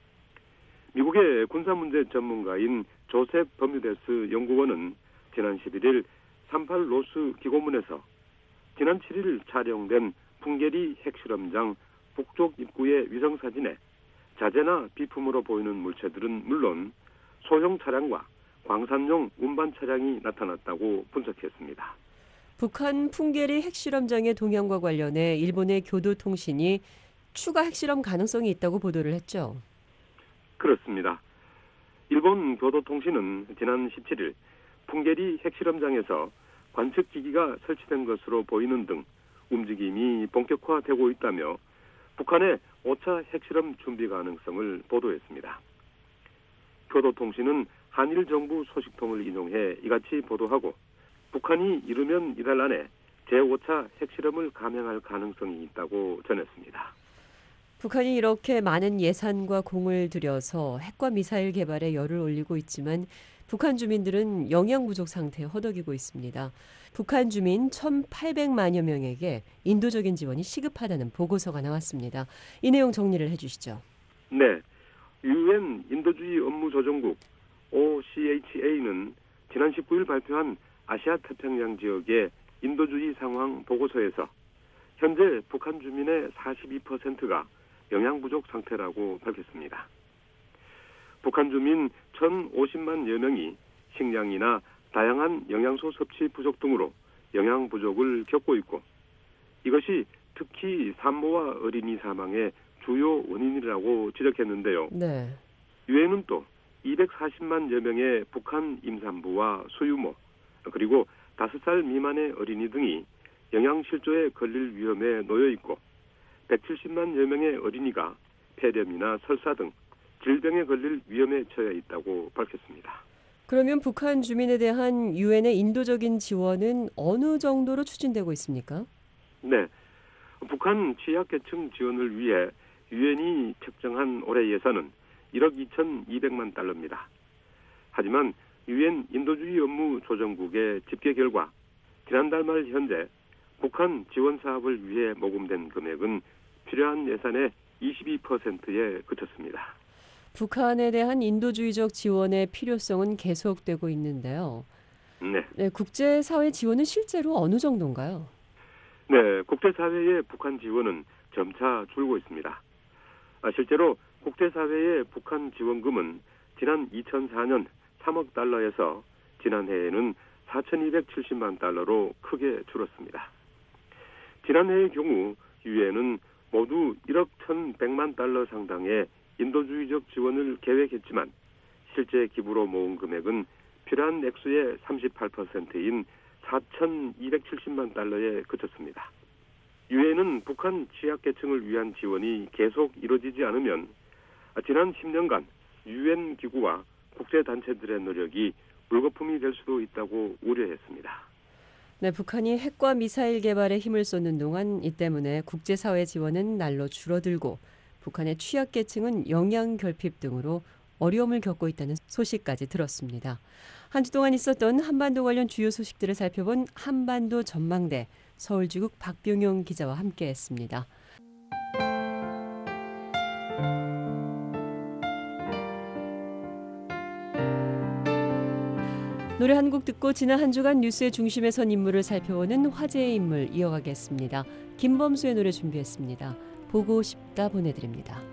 미국의 군사문제 전문가인 조셉 버뮤데스 연구원은 지난 십일 일 삼십팔 로스 기고문에서 지난 칠 일 촬영된 풍계리 핵실험장 북쪽 입구의 위성사진에 자재나 비품으로 보이는 물체들은 물론 소형 차량과 광산용 운반 차량이 나타났다고 분석했습니다. 북한 풍계리 핵실험장의 동향과 관련해 일본의 교도통신이 추가 핵실험 가능성이 있다고 보도를 했죠. 그렇습니다. 일본 교도통신은 지난 십칠 일 풍계리 핵실험장에서 관측기기가 설치된 것으로 보이는 등 움직임이 본격화되고 있다며 북한의 오 차 핵실험 준비 가능성을 보도했습니다. 교도통신은 한일 정부 소식통을 인용해 이같이 보도하고 북한이 이르면 이달 안에 제오 차 핵실험을 감행할 가능성이 있다고 전했습니다. 북한이 이렇게 많은 예산과 공을 들여서 핵과 미사일 개발에 열을 올리고 있지만 북한 주민들은 영양 부족 상태에 허덕이고 있습니다. 북한 주민 천팔백만여 명에게 인도적인 지원이 시급하다는 보고서가 나왔습니다. 이 내용 정리를 해주시죠. 네, 유엔 인도주의 업무조정국 오씨에이치에이는 지난 십구 일 발표한 아시아 태평양 지역의 인도주의 상황 보고서에서 현재 북한 주민의 사십이 퍼센트가 영양 부족 상태라고 밝혔습니다. 북한 주민 천오십만여 명이 식량이나 다양한 영양소 섭취 부족 등으로 영양 부족을 겪고 있고 이것이 특히 산모와 어린이 사망의 주요 원인이라고 지적했는데요. 네. 유엔은 또 이백사십만여 명의 북한 임산부와 수유모 그리고 다섯 살 미만의 어린이 등이 영양실조에 걸릴 위험에 놓여 있고 백칠십만여 명의 어린이가 폐렴이나 설사 등 질병에 걸릴 위험에 처해 있다고 밝혔습니다. 그러면 북한 주민에 대한 유엔의 인도적인 지원은 어느 정도로 추진되고 있습니까? 네, 북한 취약계층 지원을 위해 유엔이 책정한 올해 예산은 일억 이천이백만 달러입니다. 하지만 유엔 인도주의 업무 조정국의 집계 결과 지난달 말 현재 북한 지원 사업을 위해 모금된 금액은 필요한 예산의 이십이 퍼센트에 그쳤습니다. 북한에 대한 인도주의적 지원의 필요성은 계속되고 있는데요. 네. 네, 국제사회 지원은 실제로 어느 정도인가요? 네, 국제사회의 북한 지원은 점차 줄고 있습니다. 아, 실제로 국제사회의 북한 지원금은 지난 이천사 년 삼억 달러에서 지난해에는 사천이백칠십만 달러로 크게 줄었습니다. 지난해의 경우 유엔은 모두 일억 천백만 달러 상당의 인도주의적 지원을 계획했지만 실제 기부로 모은 금액은 필요한 액수의 삼십팔 퍼센트인 사천이백칠십만 달러에 그쳤습니다. 유엔은 북한 취약계층을 위한 지원이 계속 이루어지지 않으면 지난 십 년간 유엔 기구와 국제단체들의 노력이 물거품이 될 수도 있다고 우려했습니다. 네, 북한이 핵과 미사일 개발에 힘을 쏟는 동안 이 때문에 국제사회 지원은 날로 줄어들고 북한의 취약계층은 영양 결핍 등으로 어려움을 겪고 있다는 소식까지 들었습니다. 한 주 동안 있었던 한반도 관련 주요 소식들을 살펴본 한반도 전망대 서울지국 박병용 기자와 함께했습니다. 노래 한 곡 듣고 지난 한 주간 뉴스의 중심에 선 인물을 살펴보는 화제의 인물 이어가겠습니다. 김범수의 노래 준비했습니다. 보고 싶다 보내드립니다.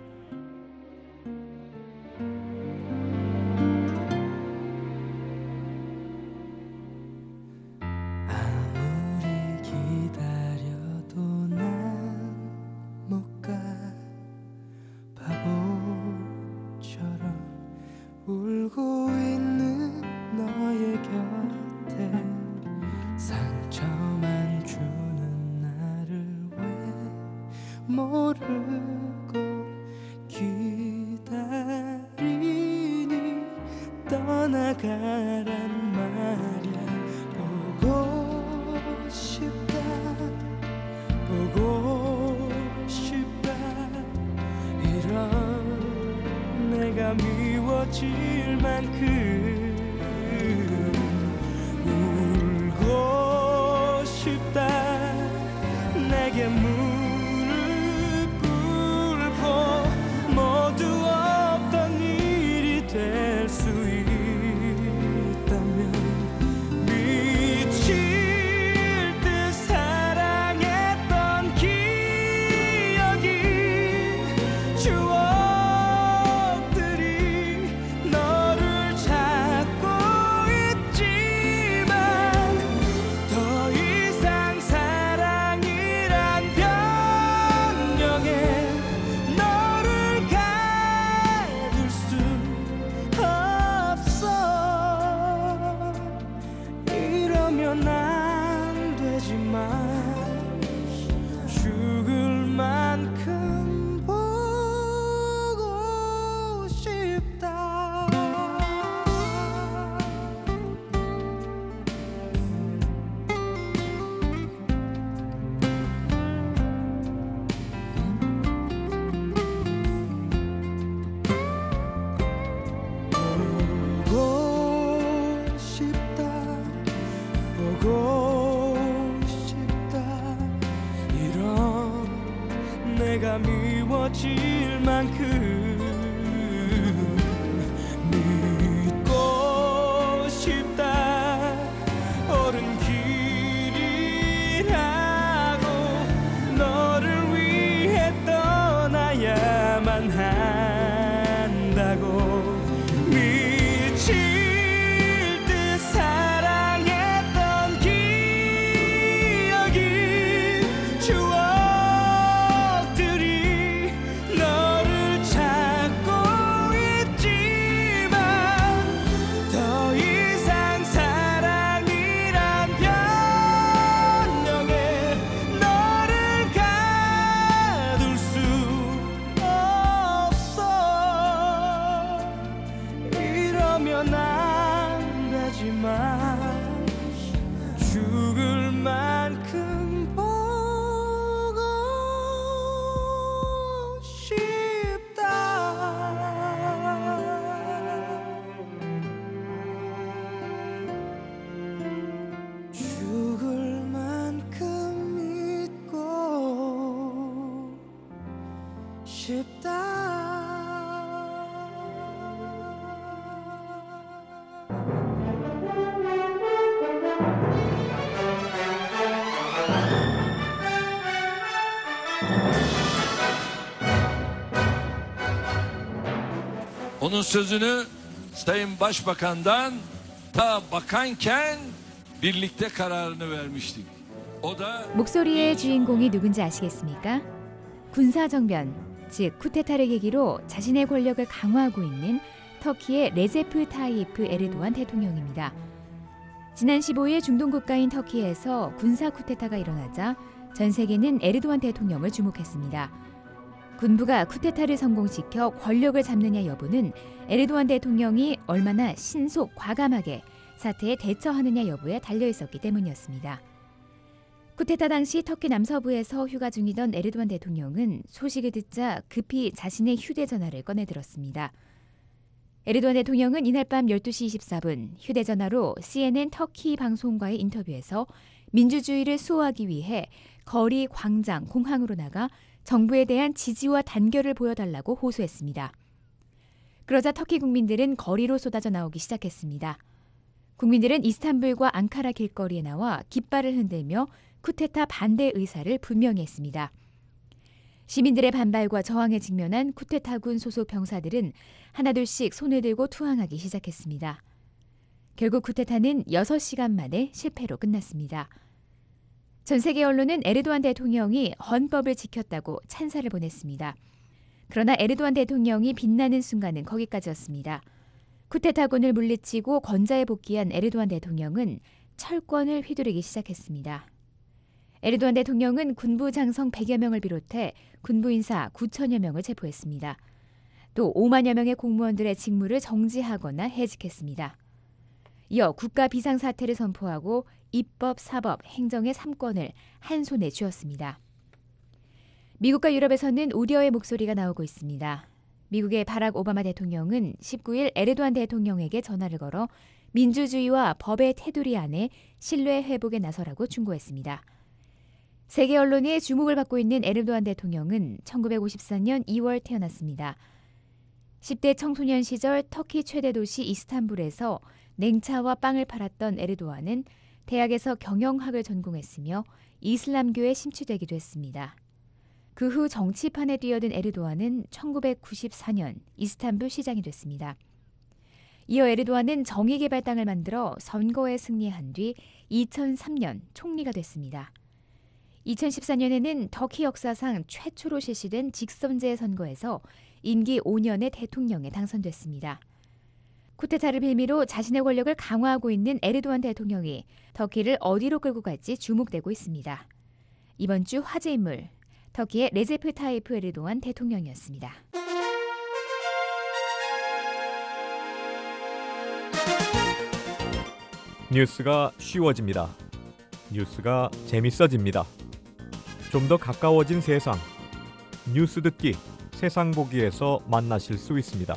아무리 기다려도 난 못 가 바보처럼 울고 있는 너의 곁에 상처만 주는 나를 왜 모르고 기다리니 떠나가란 말야. 보고 싶다 보고 싶다 이런 내가 미워질 만큼 울고 싶다. 내게 무릎 꿇고 모두 없던 일이 될 수 있다면 미칠 듯 사랑했던 기억이 추억들이 너를 찾고 있지만 더 이상 사랑이란 변명에 너를 가둘 수 없어. 이러면 안 되지만 죽을 만큼 보고 싶다. 보고 싶다 보고 싶다 이런 내가 미워질 만큼 믿고 싶다. 옳은 길이라고 너를 위해 떠나야만 한다고 미칠 듯 사랑했던 기억이 추억들이 너를 찾고 있지만 더 이상 사랑이란 변명에 너를 가둘 수 없어. 이러면 안 되지만 죽을 만큼 보고 싶다. 죽을 만큼 믿고 싶다. Onun sözünü Sayın Başbakan'dan ta bakanken birlikte kararını vermiştik. O da 목소리의 주인공이 누군지 아시겠습니까? 군사정변, 즉 쿠데타를 계기로 자신의 권력을 강화하고 있는 터키의 레제프 타이프 에르도안 대통령입니다. 지난 십오일 중동 국가인 터키에서 군사 쿠데타가 일어나자 전 세계는 에르도안 대통령을 주목했습니다. 군부가 쿠데타를 성공시켜 권력을 잡느냐 여부는 에르도안 대통령이 얼마나 신속 과감하게 사태에 대처하느냐 여부에 달려있었기 때문이었습니다. 쿠데타 당시 터키 남서부에서 휴가 중이던 에르도안 대통령은 소식을 듣자 급히 자신의 휴대전화를 꺼내들었습니다. 에르도안 대통령은 이날 밤 열두 시 이십사 분 휴대전화로 씨엔엔 터키 방송과의 인터뷰에서 민주주의를 수호하기 위해 거리, 광장, 공항으로 나가 정부에 대한 지지와 단결을 보여달라고 호소했습니다. 그러자 터키 국민들은 거리로 쏟아져 나오기 시작했습니다. 국민들은 이스탄불과 앙카라 길거리에 나와 깃발을 흔들며 쿠데타 반대 의사를 분명히 했습니다. 시민들의 반발과 저항에 직면한 쿠데타군 소속 병사들은 하나둘씩 손을 들고 투항하기 시작했습니다. 결국 쿠데타는 여섯 시간 만에 실패로 끝났습니다. 전 세계 언론은 에르도안 대통령이 헌법을 지켰다고 찬사를 보냈습니다. 그러나 에르도안 대통령이 빛나는 순간은 거기까지였습니다. 쿠데타군을 물리치고 권좌에 복귀한 에르도안 대통령은 철권을 휘두르기 시작했습니다. 에르도안 대통령은 군부 장성 백여 명을 비롯해 군부 인사 구천여 명을 체포했습니다. 또 오만여 명의 공무원들의 직무를 정지하거나 해직했습니다. 이어 국가 비상사태를 선포하고 입법, 사법, 행정의 삼 권을 한 손에 쥐었습니다. 미국과 유럽에서는 우려의 목소리가 나오고 있습니다. 미국의 바락 오바마 대통령은 십구 일 에르도안 대통령에게 전화를 걸어 민주주의와 법의 테두리 안에 신뢰 회복에 나서라고 충고했습니다. 세계 언론의 주목을 받고 있는 에르도안 대통령은 천구백오십사 년 이월 태어났습니다. 십 대 청소년 시절 터키 최대 도시 이스탄불에서 냉차와 빵을 팔았던 에르도안은 대학에서 경영학을 전공했으며 이슬람교에 심취되기도 했습니다. 그 후 정치판에 뛰어든 에르도안은 천구백구십사 년 이스탄불 시장이 됐습니다. 이어 에르도안은 정의개발당을 만들어 선거에 승리한 뒤 이천삼 년 총리가 됐습니다. 이천십사 년에는 터키 역사상 최초로 실시된 직선제 선거에서 임기 오 년의 대통령에 당선됐습니다. 쿠데타를 빌미로 자신의 권력을 강화하고 있는 에르도안 대통령이 터키를 어디로 끌고 갈지 주목되고 있습니다. 이번 주 화제 인물, 터키의 레제프 타이프 에르도안 대통령이었습니다. 뉴스가 쉬워집니다. 뉴스가 재밌어집니다. 좀 더 가까워진 세상. 뉴스 듣기, 세상 보기에서 만나실 수 있습니다.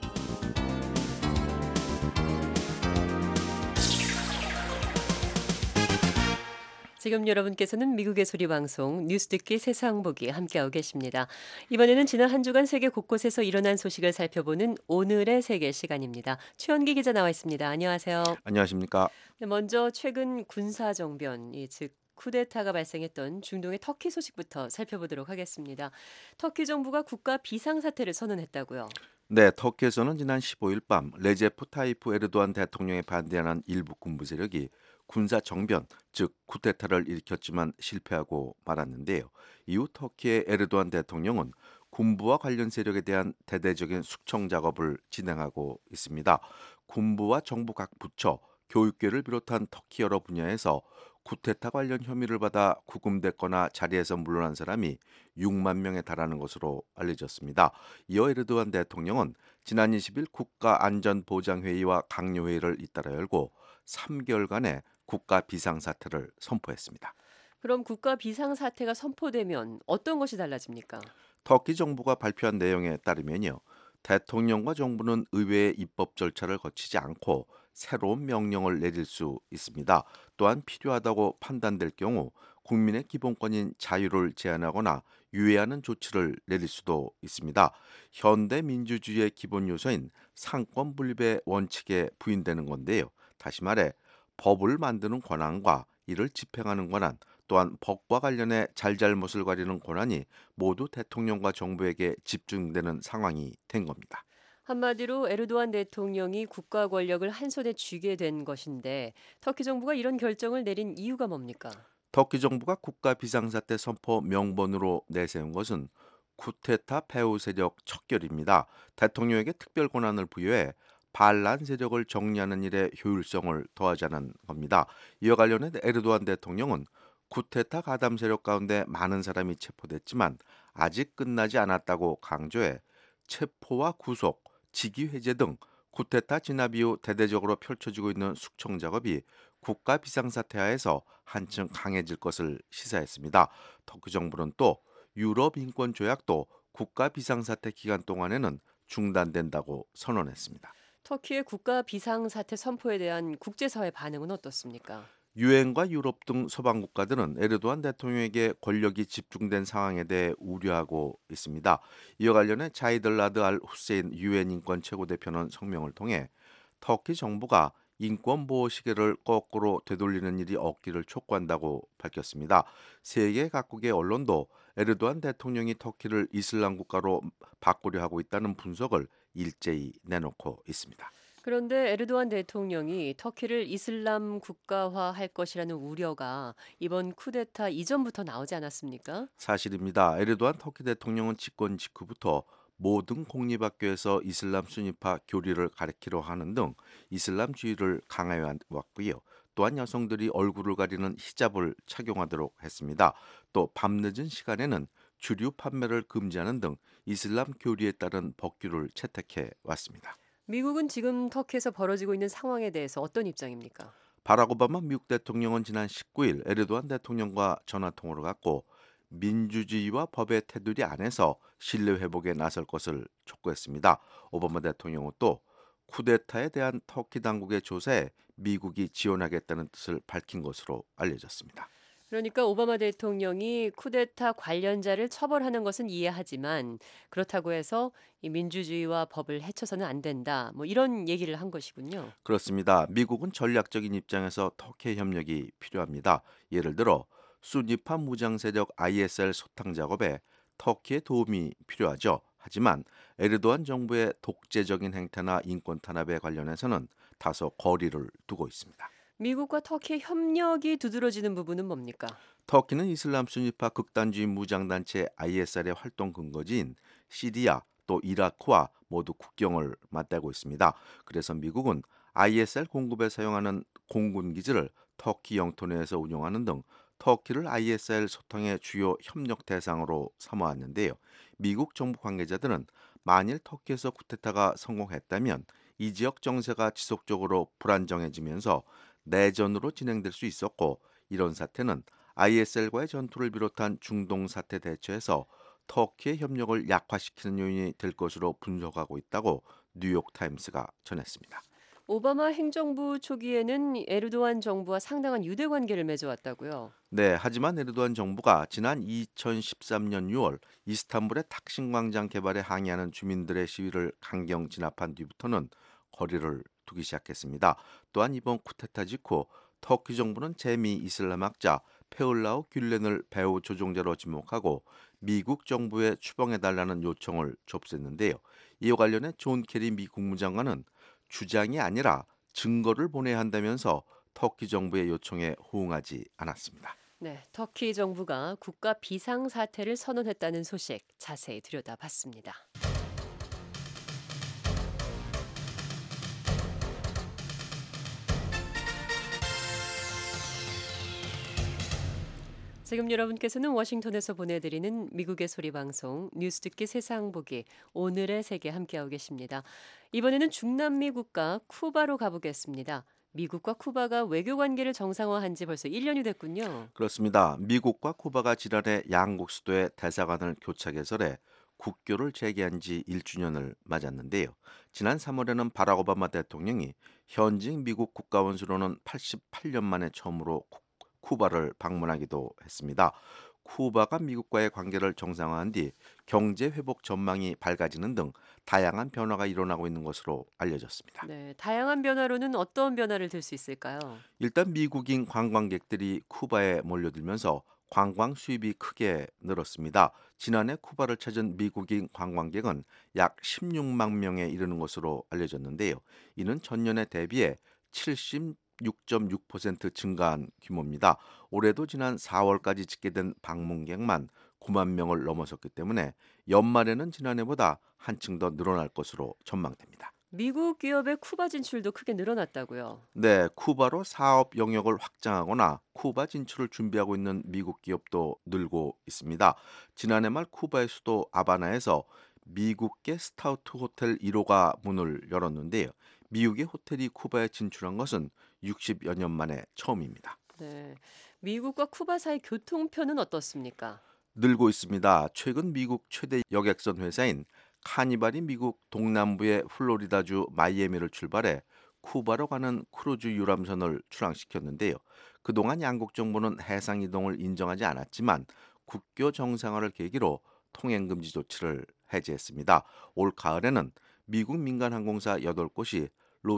지금 여러분께서는 미국의 소리 방송 뉴스 듣기 세상 보기 함께하고 계십니다. 이번에는 지난 한 주간 세계 곳곳에서 일어난 소식을 살펴보는 오늘의 세계 시간입니다. 최원기 기자 나와 있습니다. 안녕하세요. 안녕하십니까. 네, 먼저 최근 군사 정변, 즉 쿠데타가 발생했던 중동의 터키 소식부터 살펴보도록 하겠습니다. 터키 정부가 국가 비상사태를 선언했다고요? 네, 터키에서는 지난 십오 일 밤 레제프 타이프 에르도안 대통령에 반대하는 일부 군부 세력이 군사 정변, 즉 쿠데타를 일으켰지만 실패하고 말았는데요. 이후 터키의 에르도안 대통령은 군부와 관련 세력에 대한 대대적인 숙청 작업을 진행하고 있습니다. 군부와 정부 각 부처, 교육계를 비롯한 터키 여러 분야에서 쿠데타 관련 혐의를 받아 구금됐거나 자리에서 물러난 사람이 육만 명에 달하는 것으로 알려졌습니다. 이어 에르도안 대통령은 지난 이십 일 국가안전보장회의와 강요회의를 잇따라 열고 삼 개월간의 국가 비상사태를 선포했습니다. 그럼 국가 비상사태가 선포되면 어떤 것이 달라집니까? 터키 정부가 발표한 내용에 따르면요. 대통령과 정부는 의회의 입법 절차를 거치지 않고 새로운 명령을 내릴 수 있습니다. 또한 필요하다고 판단될 경우 국민의 기본권인 자유를 제한하거나 유예하는 조치를 내릴 수도 있습니다. 현대 민주주의의 기본 요소인 상권 분립의 원칙에 부인되는 건데요. 다시 말해 법을 만드는 권한과 이를 집행하는 권한, 또한 법과 관련해 잘잘못을 가리는 권한이 모두 대통령과 정부에게 집중되는 상황이 된 겁니다. 한마디로 에르도안 대통령이 국가 권력을 한 손에 쥐게 된 것인데 터키 정부가 이런 결정을 내린 이유가 뭡니까? 터키 정부가 국가 비상사태 선포 명분으로 내세운 것은 쿠데타 배후 세력 척결입니다. 대통령에게 특별 권한을 부여해 반란 세력을 정리하는 일에 효율성을 더하자는 겁니다. 이와 관련해 에르도안 대통령은 쿠데타 가담 세력 가운데 많은 사람이 체포됐지만 아직 끝나지 않았다고 강조해 체포와 구속, 직위 해제 등 쿠데타 진압 이후 대대적으로 펼쳐지고 있는 숙청 작업이 국가 비상사태 하에서 한층 강해질 것을 시사했습니다. 터키 정부는 또 유럽 인권 조약도 국가 비상사태 기간 동안에는 중단된다고 선언했습니다. 터키의 국가 비상사태 선포에 대한 국제사회 반응은 어떻습니까? 유엔과 유럽 등 서방 국가들은 에르도안 대통령에게 권력이 집중된 상황에 대해 우려하고 있습니다. 이와 관련해 자이들 라드 알 후세인 유엔 인권 최고대표는 성명을 통해 터키 정부가 인권 보호 시계를 거꾸로 되돌리는 일이 없기를 촉구한다고 밝혔습니다. 세계 각국의 언론도 에르도안 대통령이 터키를 이슬람 국가로 바꾸려 하고 있다는 분석을 일제히 내놓고 있습니다. 그런데 에르도안 대통령이 터키를 이슬람 국가화할 것이라는 우려가 이번 쿠데타 이전부터 나오지 않았습니까? 사실입니다. 에르도안 터키 대통령은 집권 직후부터 모든 공립학교에서 이슬람 수니파 교리를 가르치려 하는 등 이슬람주의를 강화해 왔고요. 또한 여성들이 얼굴을 가리는 히잡을 착용하도록 했습니다. 또 밤늦은 시간에는 주류 판매를 금지하는 등 이슬람 교리에 따른 법규를 채택해 왔습니다. 미국은 지금 터키에서 벌어지고 있는 상황에 대해서 어떤 입장입니까? 바락 오바마 미국 대통령은 지난 십구 일 에르도안 대통령과 전화통화를 갖고 민주주의와 법의 테두리 안에서 신뢰 회복에 나설 것을 촉구했습니다. 오바마 대통령은 또 쿠데타에 대한 터키 당국의 조사에 미국이 지원하겠다는 뜻을 밝힌 것으로 알려졌습니다. 그러니까 오바마 대통령이 쿠데타 관련자를 처벌하는 것은 이해하지만 그렇다고 해서 이 민주주의와 법을 해쳐서는 안 된다. 뭐 이런 얘기를 한 것이군요. 그렇습니다. 미국은 전략적인 입장에서 터키의 협력이 필요합니다. 예를 들어 수니파 무장 세력 아이에스엘 소탕 작업에 터키의 도움이 필요하죠. 하지만 에르도안 정부의 독재적인 행태나 인권 탄압에 관련해서는 다소 거리를 두고 있습니다. 미국과 터키의 협력이 두드러지는 부분은 뭡니까? 터키는 이슬람 수니파 극단주의 무장단체 아이에스엘의 활동 근거지인 시리아 또 이라크와 모두 국경을 맞대고 있습니다. 그래서 미국은 아이에스엘 공급에 사용하는 공군 기지를 터키 영토 내에서 운영하는 등 터키를 아이에스엘 소탕의 주요 협력 대상으로 삼아왔는데요. 미국 정부 관계자들은 만일 터키에서 쿠데타가 성공했다면 이 지역 정세가 지속적으로 불안정해지면서 내전으로 진행될 수 있었고 이런 사태는 아이에스엘과의 전투를 비롯한 중동 사태 대처에서 터키의 협력을 약화시키는 요인이 될 것으로 분석하고 있다고 뉴욕타임스가 전했습니다. 오바마 행정부 초기에는 에르도안 정부와 상당한 유대 관계를 맺어왔다고요. 네, 하지만 에르도안 정부가 지난 이천십삼 년 유월 이스탄불의 탁심 광장 개발에 항의하는 주민들의 시위를 강경 진압한 뒤부터는 거리를 두기 시작했습니다. 또한 이번 쿠데타 직후 터키 정부는 재미 이슬람학자 페울라우 귤렌을 배후 조종자로 지목하고 미국 정부에 추방해달라는 요청을 접수했는데요. 이와 관련해 존 케리 미 국무장관은 주장이 아니라 증거를 보내야 한다면서 터키 정부의 요청에 호응하지 않았습니다. 네, 터키 정부가 국가 비상사태를 선언했다는 소식 자세히 들여다봤습니다. 지금 여러분께서는 워싱턴에서 보내드리는 미국의 소리 방송 뉴스 듣기 세상 보기 오늘의 세계 함께하고 계십니다. 이번에는 중남미 국가 쿠바로 가보겠습니다. 미국과 쿠바가 외교 관계를 정상화한 지 벌써 일 년이 됐군요. 그렇습니다. 미국과 쿠바가 지난해 양국 수도의 대사관을 교차 개설해 국교를 재개한 지 일 주년을 맞았는데요. 지난 삼월에는 바락 오바마 대통령이 현직 미국 국가원수로는 팔십팔 년 만에 처음으로 쿠바를 방문하기도 했습니다. 쿠바가 미국과의 관계를 정상화한 뒤 경제 회복 전망이 밝아지는 등 다양한 변화가 일어나고 있는 것으로 알려졌습니다. 네, 다양한 변화로는 어떤 변화를 들 수 있을까요? 일단 미국인 관광객들이 쿠바에 몰려들면서 관광 수입이 크게 늘었습니다. 지난해 쿠바를 찾은 미국인 관광객은 약 십육만 명에 이르는 것으로 알려졌는데요. 이는 전년에 대비해 칠십육 점 육 퍼센트 증가한 규모입니다. 올해도 지난 사월까지 집계된 방문객만 구만 명을 넘어섰기 때문에 연말에는 지난해보다 한층 더 늘어날 것으로 전망됩니다. 미국 기업의 쿠바 진출도 크게 늘어났다고요. 네, 쿠바로 사업 영역을 확장하거나 쿠바 진출을 준비하고 있는 미국 기업도 늘고 있습니다. 지난해 말 쿠바의 수도 아바나에서 미국계 스타우트 호텔 일 호가 문을 열었는데요. 미국의 호텔이 쿠바에 진출한 것은 육십여 년 만에 처음입니다. 네. 미국과 쿠바 사이 교통편은 어떻습니까? 늘고 있습니다. 최근 미국 최대 여객선 회사인 카니발이 미국 동남부의 플로리다주 마이애미를 출발해 쿠바로 가는 크루즈 유람선을 출항시켰는데요. 그동안 양국 정부는 해상 이동을 인정하지 않았지만 국교 정상화를 계기로 통행 금지 조치를 해제했습니다. 올 가을에는 미국 민간 항공사 여덟 곳이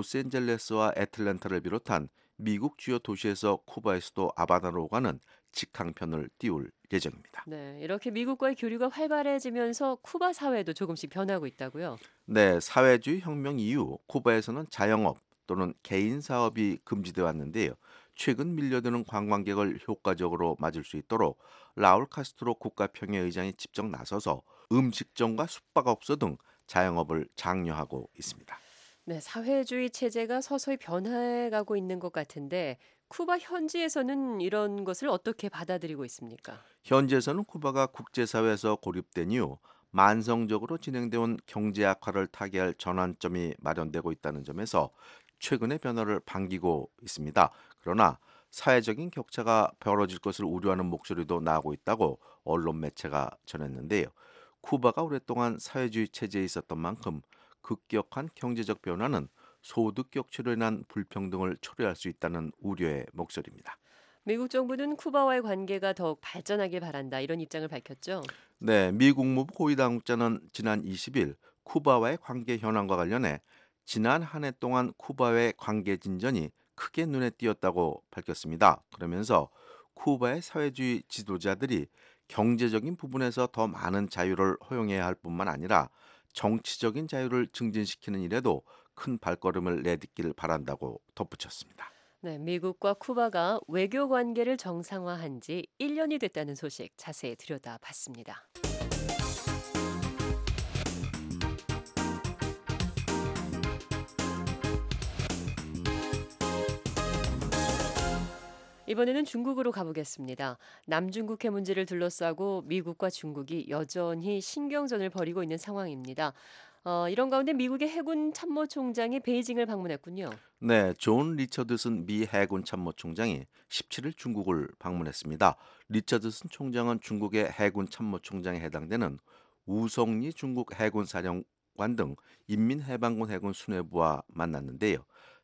로스앤젤레스와 애틀랜타를 비롯한 미국 주요 도시에서 쿠바의 수도 아바나로 가는 직항편을 띄울 예정입니다. 네, 이렇게 미국과의 교류가 활발해지면서 쿠바 사회도 조금씩 변하고 있다고요. 네, 사회주의 혁명 이후 쿠바에서는 자영업 또는 개인 사업이 금지되어 왔는데요. 최근 밀려드는 관광객을 효과적으로 맞을 수 있도록 라울 카스트로 국가평화의장이 직접 나서서 음식점과 숙박업소 등 자영업을 장려하고 있습니다. 네, 사회주의 체제가 서서히 변해가고 있는 것 같은데 쿠바 현지에서는 이런 것을 어떻게 받아들이고 있습니까? 현지에서는 쿠바가 국제사회에서 고립된 이후 만성적으로 진행되어 온 경제 악화를 타개할 전환점이 마련되고 있다는 점에서 최근의 변화를 반기고 있습니다. 그러나 사회적인 격차가 벌어질 것을 우려하는 목소리도 나오고 있다고 언론 매체가 전했는데요. 쿠바가 오랫동안 사회주의 체제에 있었던 만큼 급격한 경제적 변화는 소득 격차로 인한 불평등을 초래할 수 있다는 우려의 목소리입니다. 미국 정부는 쿠바와의 관계가 더욱 발전하길 바란다 이런 입장을 밝혔죠. 네, 미 국무부 고위 당국자는 지난 이십 일 쿠바와의 관계 현황과 관련해 지난 한 해 동안 쿠바와의 관계 진전이 크게 눈에 띄었다고 밝혔습니다. 그러면서 쿠바의 사회주의 지도자들이 경제적인 부분에서 더 많은 자유를 허용해야 할 뿐만 아니라 정치적인 자유를 증진시키는 일에도 큰 발걸음을 내딛기를 바란다고 덧붙였습니다. 네, 미국과 쿠바가 외교 관계를 정상화한 지 일 년이 됐다는 소식 자세히 들여다봤습니다. 이번에는 중국으로 가보겠습니다. 남중국해 문제를 둘러싸고 미국과 중국이 여전히 신경전을 벌이고 있는 상황입니다. 어, 이런 가운데 미국의 해군 참모총장이 베이징을 방문했군요. 네, 존 리처드슨 미 해군 참모총장이 십칠 일 중국을 방문했습니다. 리처드슨 총장은 중국의 해군 참모총장에 해당되는 우성리 중국 해군 사령관 등 인민해방군 해군 수뇌부와 만났는데요.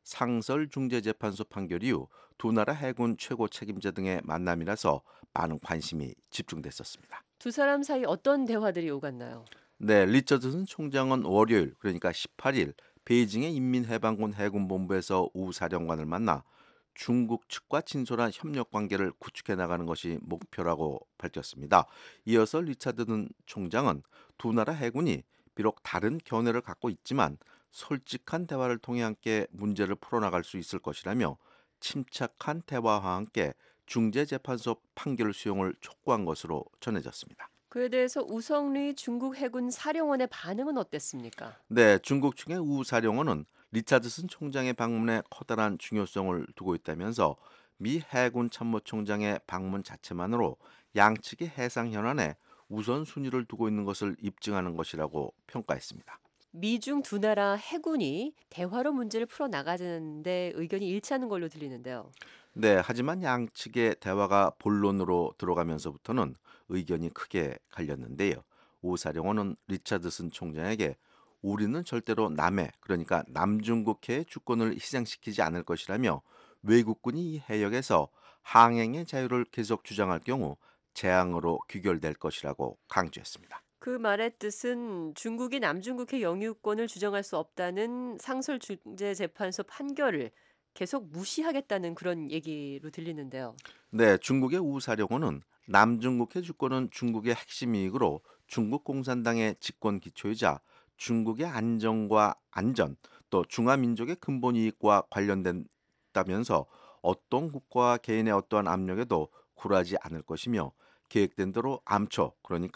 상설중재재판소 판결 이후 두 나라 해군 최고 책임자 등의 만남이라서 많은 관심이 집중됐었습니다. 두 사람 사이 어떤 대화들이 오갔나요? 네, 리처드슨 총장은 월요일 그러니까 십팔 일 베이징의 인민해방군 해군본부에서 우 사령관을 만나 중국 측과 진솔한 협력 관계를 구축해 나가는 것이 목표라고 밝혔습니다. 이어서 리처드슨 총장은 두 나라 해군이 비록 다른 견해를 갖고 있지만 솔직한 대화를 통해 함께 문제를 풀어나갈 수 있을 것이라며 침착한 대화와 함께 중재재판소 판결 수용을 촉구한 것으로 전해졌습니다. 그에 대해서 우성리 중국 해군 사령원의 반응은 어땠습니까? 네, 중국 측의 우 사령원은 리차드슨 총장의 방문에 커다란 중요성을 두고 있다면서 미 해군 참모총장의 방문 자체만으로 양측의 해상 현안에 우선순위를 두고 있는 것을 입증하는 것이라고 평가했습니다. 미중 두 나라 해군이 대화로 문제를 풀어나가는데 의견이 일치하는 걸로 들리는데요. 네, 하지만 양측의 대화가 본론으로 들어가면서부터는 의견이 크게 갈렸는데요. 우 사령원은 리차드슨 총장에게 우리는 절대로 남해, 그러니까 남중국해의 주권을 희생시키지 않을 것이라며 외국군이 이 해역에서 항행의 자유를 계속 주장할 경우 재앙으로 귀결될 것이라고 강조했습니다. 그 말의 뜻은 중국이 남중국해 영유권을 주장할 수 없다는 상설중재재판소 판결을 계속 무시하겠다는 그런 얘기로 들리는데요. 네, 중국의 우 사령원은 남중국해 주권은 중국의 핵심 이익으로 중국 공산당의 집권 기초이자 중국의 안정과 안전 또 중화민족의 근본 이익과 관련된다면서 어떤 국가와 개인의 어떠한 압력에도 굴하지 않을 것이며 계획된 대로 암초 그러니까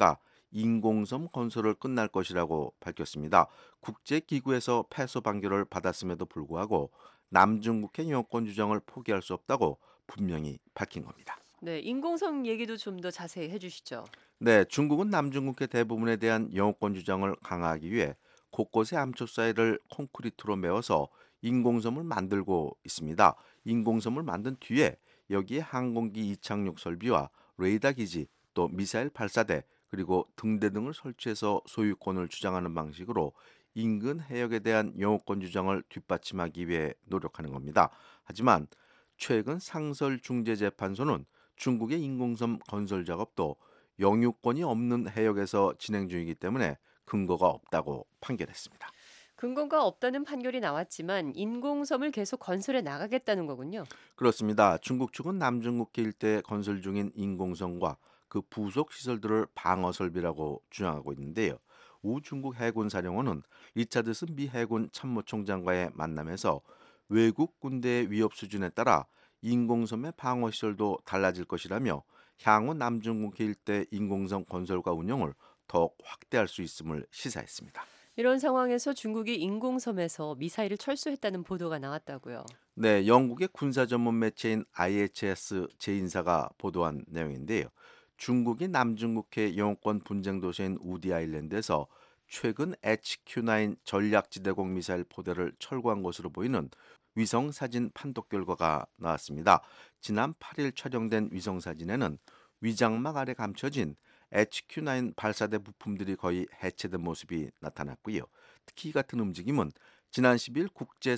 인공섬 건설을 끝날 것이라고 밝혔습니다. 국제기구에서 패소 판결을 받았음에도 불구하고 남중국해 영유권 주장을 포기할 수 없다고 분명히 밝힌 겁니다. 네, 인공섬 얘기도 좀 더 자세히 해주시죠. 네, 중국은 남중국해 대부분에 대한 영유권 주장을 강화하기 위해 곳곳에 암초 사이를 콘크리트로 메워서 인공섬을 만들고 있습니다. 인공섬을 만든 뒤에 여기에 항공기 이착륙 설비와 레이더 기지, 또 미사일 발사대, 그리고 등대 등을 설치해서 소유권을 주장하는 방식으로 인근 해역에 대한 영유권 주장을 뒷받침하기 위해 노력하는 겁니다. 하지만 최근 상설중재재판소는 중국의 인공섬 건설 작업도 영유권이 없는 해역에서 진행 중이기 때문에 근거가 없다고 판결했습니다. 근거가 없다는 판결이 나왔지만 인공섬을 계속 건설해 나가겠다는 거군요. 그렇습니다. 중국 측은 남중국해 일대에 건설 중인 인공섬과 그 부속 시설들을 방어 설비라고 주장하고 있는데요. 우중국 해군사령원은 리차드슨 미 해군 참모총장과의 만남에서 외국 군대의 위협 수준에 따라 인공섬의 방어 시설도 달라질 것이라며 향후 남중국해 일대 인공섬 건설과 운영을 더욱 확대할 수 있음을 시사했습니다. 이런 상황에서 중국이 인공섬에서 미사일을 철수했다는 보도가 나왔다고요. 네, 영국의 군사 전문 매체인 아이에이치에스 제인사가 보도한 내용인데요. 중국이 남중국해 영유권 분쟁 도시인 우디 아일랜드에서 최근 에이치큐 나인 전략지대공 미사일 포대를 철거한 것으로 보이는 위성 사진 판독 결과가 나왔습니다. 지난 팔 일 촬영된 위성 사진에는 위장막 아래 감춰진 에이치큐 나인 발사대 부품들이 거의 해체된 모습이 나타났고요. 특히 이 같은 움직임은 지난 십 일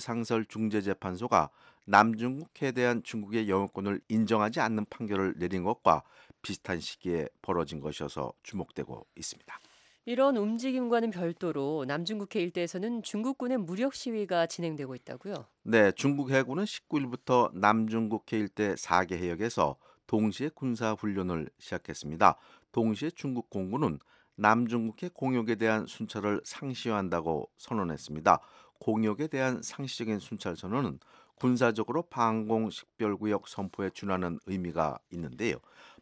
국제상설중재재판소가 남중국해에 대한 중국의 영유권을 인정하지 않는 판결을 내린 것과 비슷한 시기에 벌어진 것이어서 주목되고 있습니다. 이런 움직임과는 별도로 남중국해 일대에서는 중국군의 무력 시위가 진행되고 있다고요? 네, 중국 해군은 십구 일부터 남중국해 일대 네 개 해역에서 동시에 군사 훈련을 시작했습니다. 동시에 중국 공군은 남중국해 공역에 대한 순찰을 상시화한다고 선언했습니다. 공역에 대한 상시적인 순찰 선언은 군사적으로 방공식별구역 선포에 준하는 의미가 있는데요.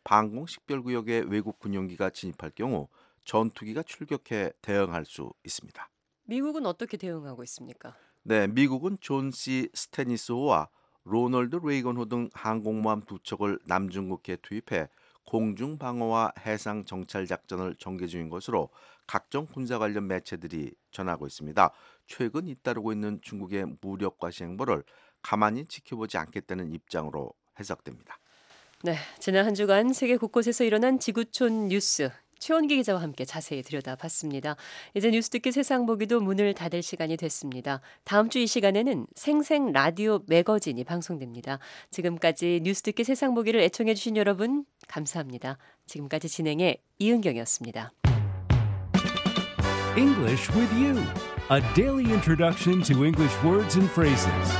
방공식별구역에 외국 군용기가 진입할 경우 전투기가 출격해 대응할 수 있습니다. 미국은 어떻게 대응하고 있습니까? 네, 미국은 존 씨 스테니스호와 로널드 레이건호 등 항공모함 두 척을 남중국해에 투입해 공중 방어와 해상 정찰 작전을 전개 중인 것으로 각종 군사 관련 매체들이 전하고 있습니다. 최근 잇따르고 있는 중국의 무력 과시 행보를 가만히 지켜보지 않겠다는 입장으로 해석됩니다. 네, 지난 한 주간 세계 곳곳에서 일어난 지구촌 뉴스 최원기 기자와 함께 자세히 들여다봤습니다. 이제 뉴스 듣기 세상 보기도 문을 닫을 시간이 됐습니다. 다음 주 이 시간에는 생생 라디오 매거진이 방송됩니다. 지금까지 뉴스 듣기 세상 보기를 애청해 주신 여러분 감사합니다. 지금까지 진행의 이은경이었습니다. English with you, a daily introduction to English words and phrases.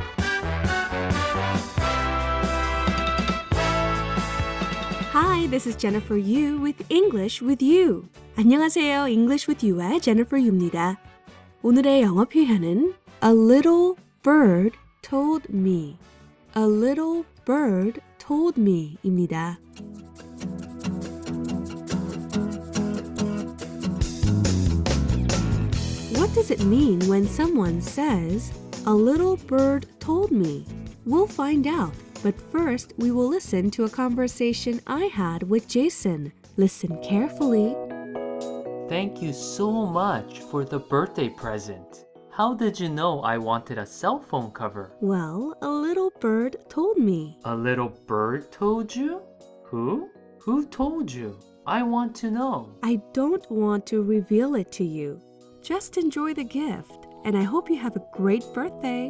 Hi, this is Jennifer Yu with English with You. 안녕하세요. English with You의 Jennifer Yu입니다. 오늘의 영어 표현은 A little bird told me. A little bird told me 입니다. What does it mean when someone says, A little bird told me? We'll find out. But first, we will listen to a conversation I had with Jason. Listen carefully. Thank you so much for the birthday present. How did you know I wanted a cell phone cover? Well, a little bird told me. A little bird told you? Who? Who told you? I want to know. I don't want to reveal it to you. Just enjoy the gift, and I hope you have a great birthday.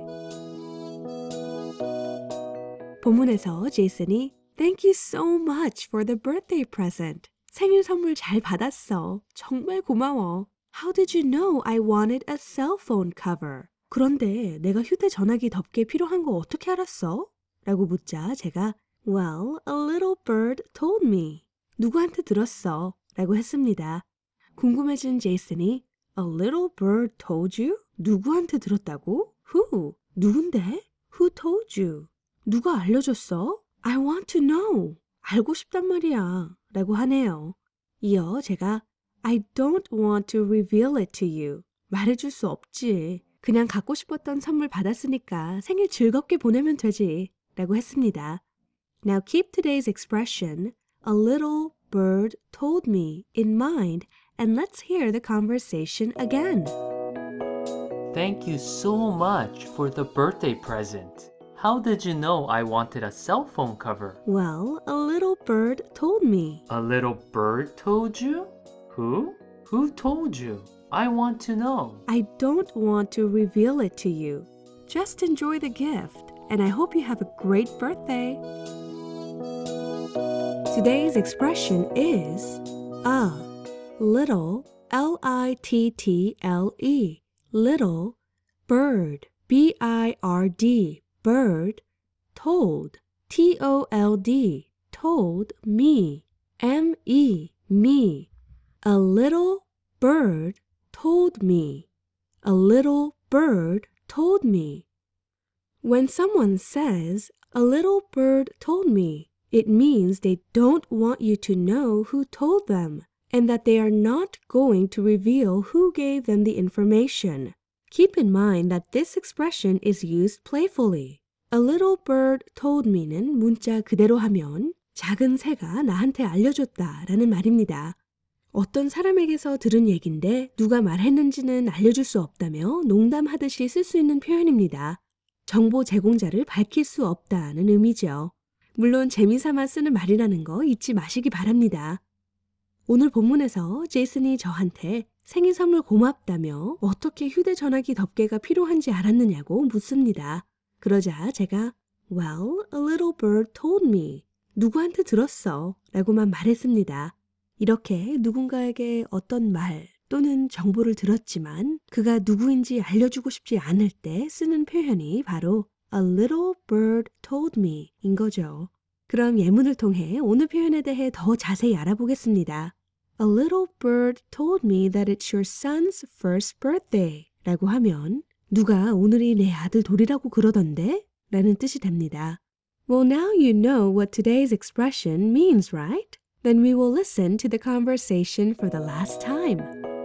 본문에서 제이슨이 Thank you so much for the birthday present. 생일 선물 잘 받았어. 정말 고마워. How did you know I wanted a cell phone cover? 그런데 내가 휴대전화기 덮개 필요한 거 어떻게 알았어? 라고 묻자 제가 Well, a little bird told me. 누구한테 들었어? 라고 했습니다. 궁금해진 제이슨이 A little bird told you? 누구한테 들었다고? Who? 누군데? Who told you? 누가 알려줬어? I want to know. 알고 싶단 말이야. 라고 하네요. 이어 제가 I don't want to reveal it to you. 말해줄 수 없지. 그냥 갖고 싶었던 선물 받았으니까 생일 즐겁게 보내면 되지. 라고 했습니다. Now keep today's expression, a little bird told me, in mind, and let's hear the conversation again. Thank you so much for the birthday present. How did you know I wanted a cell phone cover? Well, a little bird told me. A little bird told you? Who? Who told you? I want to know. I don't want to reveal it to you. Just enjoy the gift, and I hope you have a great birthday. Today's expression is a little, L I T T L E, little bird, B I R D, bird, told, T O L D, told me, M E, me. A little bird told me. A little bird told me. When someone says, a little bird told me, it means they don't want you to know who told them and that they are not going to reveal who gave them the information. Keep in mind that this expression is used playfully. A little bird told me는 문자 그대로 하면 작은 새가 나한테 알려줬다 라는 말입니다. 어떤 사람에게서 들은 얘긴데 누가 말했는지는 알려줄 수 없다며 농담하듯이 쓸 수 있는 표현입니다. 정보 제공자를 밝힐 수 없다는 의미죠. 물론 재미삼아 쓰는 말이라는 거 잊지 마시기 바랍니다. 오늘 본문에서 제이슨이 저한테 생일 선물 고맙다며 어떻게 휴대전화기 덮개가 필요한지 알았느냐고 묻습니다. 그러자 제가 Well, a little bird told me. 누구한테 들었어 라고만 말했습니다. 이렇게 누군가에게 어떤 말 또는 정보를 들었지만 그가 누구인지 알려주고 싶지 않을 때 쓰는 표현이 바로 A little bird told me 인 거죠. 그럼 예문을 통해 오늘 표현에 대해 더 자세히 알아보겠습니다. A little bird told me that it's your son's first birthday 라고 하면 누가 오늘이 내 아들 돌이라고 그러던데? 라는 뜻이 됩니다. Well, now you know what today's expression means, right? Then we will listen to the conversation for the last time.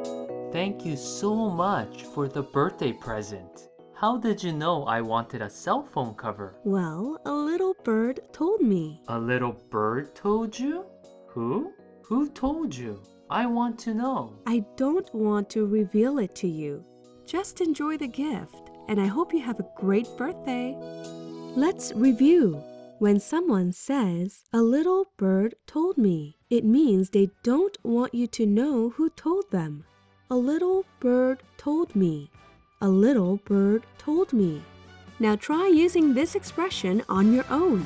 Thank you so much for the birthday present. How did you know I wanted a cell phone cover? Well, a little bird told me. A little bird told you? Who? Who told you? I want to know. I don't want to reveal it to you. Just enjoy the gift, and I hope you have a great birthday. Let's review. When someone says, a little bird told me, it means they don't want you to know who told them. A little bird told me. A little bird told me. Now try using this expression on your own.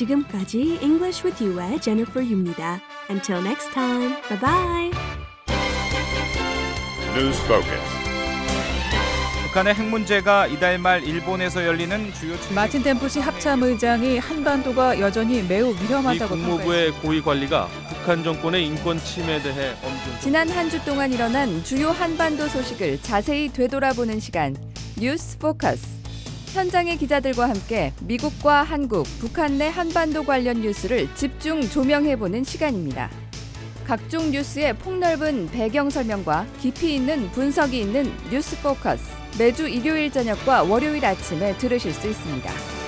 지금까지 English with You의 Jennifer Yu입니다. Until next time, bye bye. News Focus. 북한의 핵 문제가 이달 말 일본에서 열리는 주요 마틴 템플시 합참의장이 한반도가 여전히 매우 위험하다고 미 국무부의 고위 관리가 북한 정권의 인권 침해에 대해 엄중. 지난 한 주 동안 일어난 주요 한반도 소식을 자세히 되돌아보는 시간 뉴스 포커스. 현장의 기자들과 함께 미국과 한국, 북한 내 한반도 관련 뉴스를 집중 조명해보는 시간입니다. 각종 뉴스의 폭넓은 배경 설명과 깊이 있는 분석이 있는 뉴스 포커스. 매주 일요일 저녁과 월요일 아침에 들으실 수 있습니다.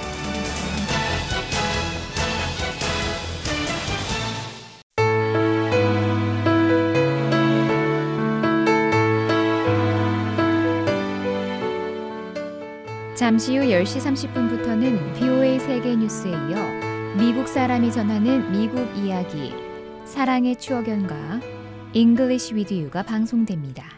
잠시 후 열 시 삼십 분부터는 비오에이 세계 뉴스에 이어 미국 사람이 전하는 미국 이야기, 사랑의 추억 연가, English with You가 방송됩니다.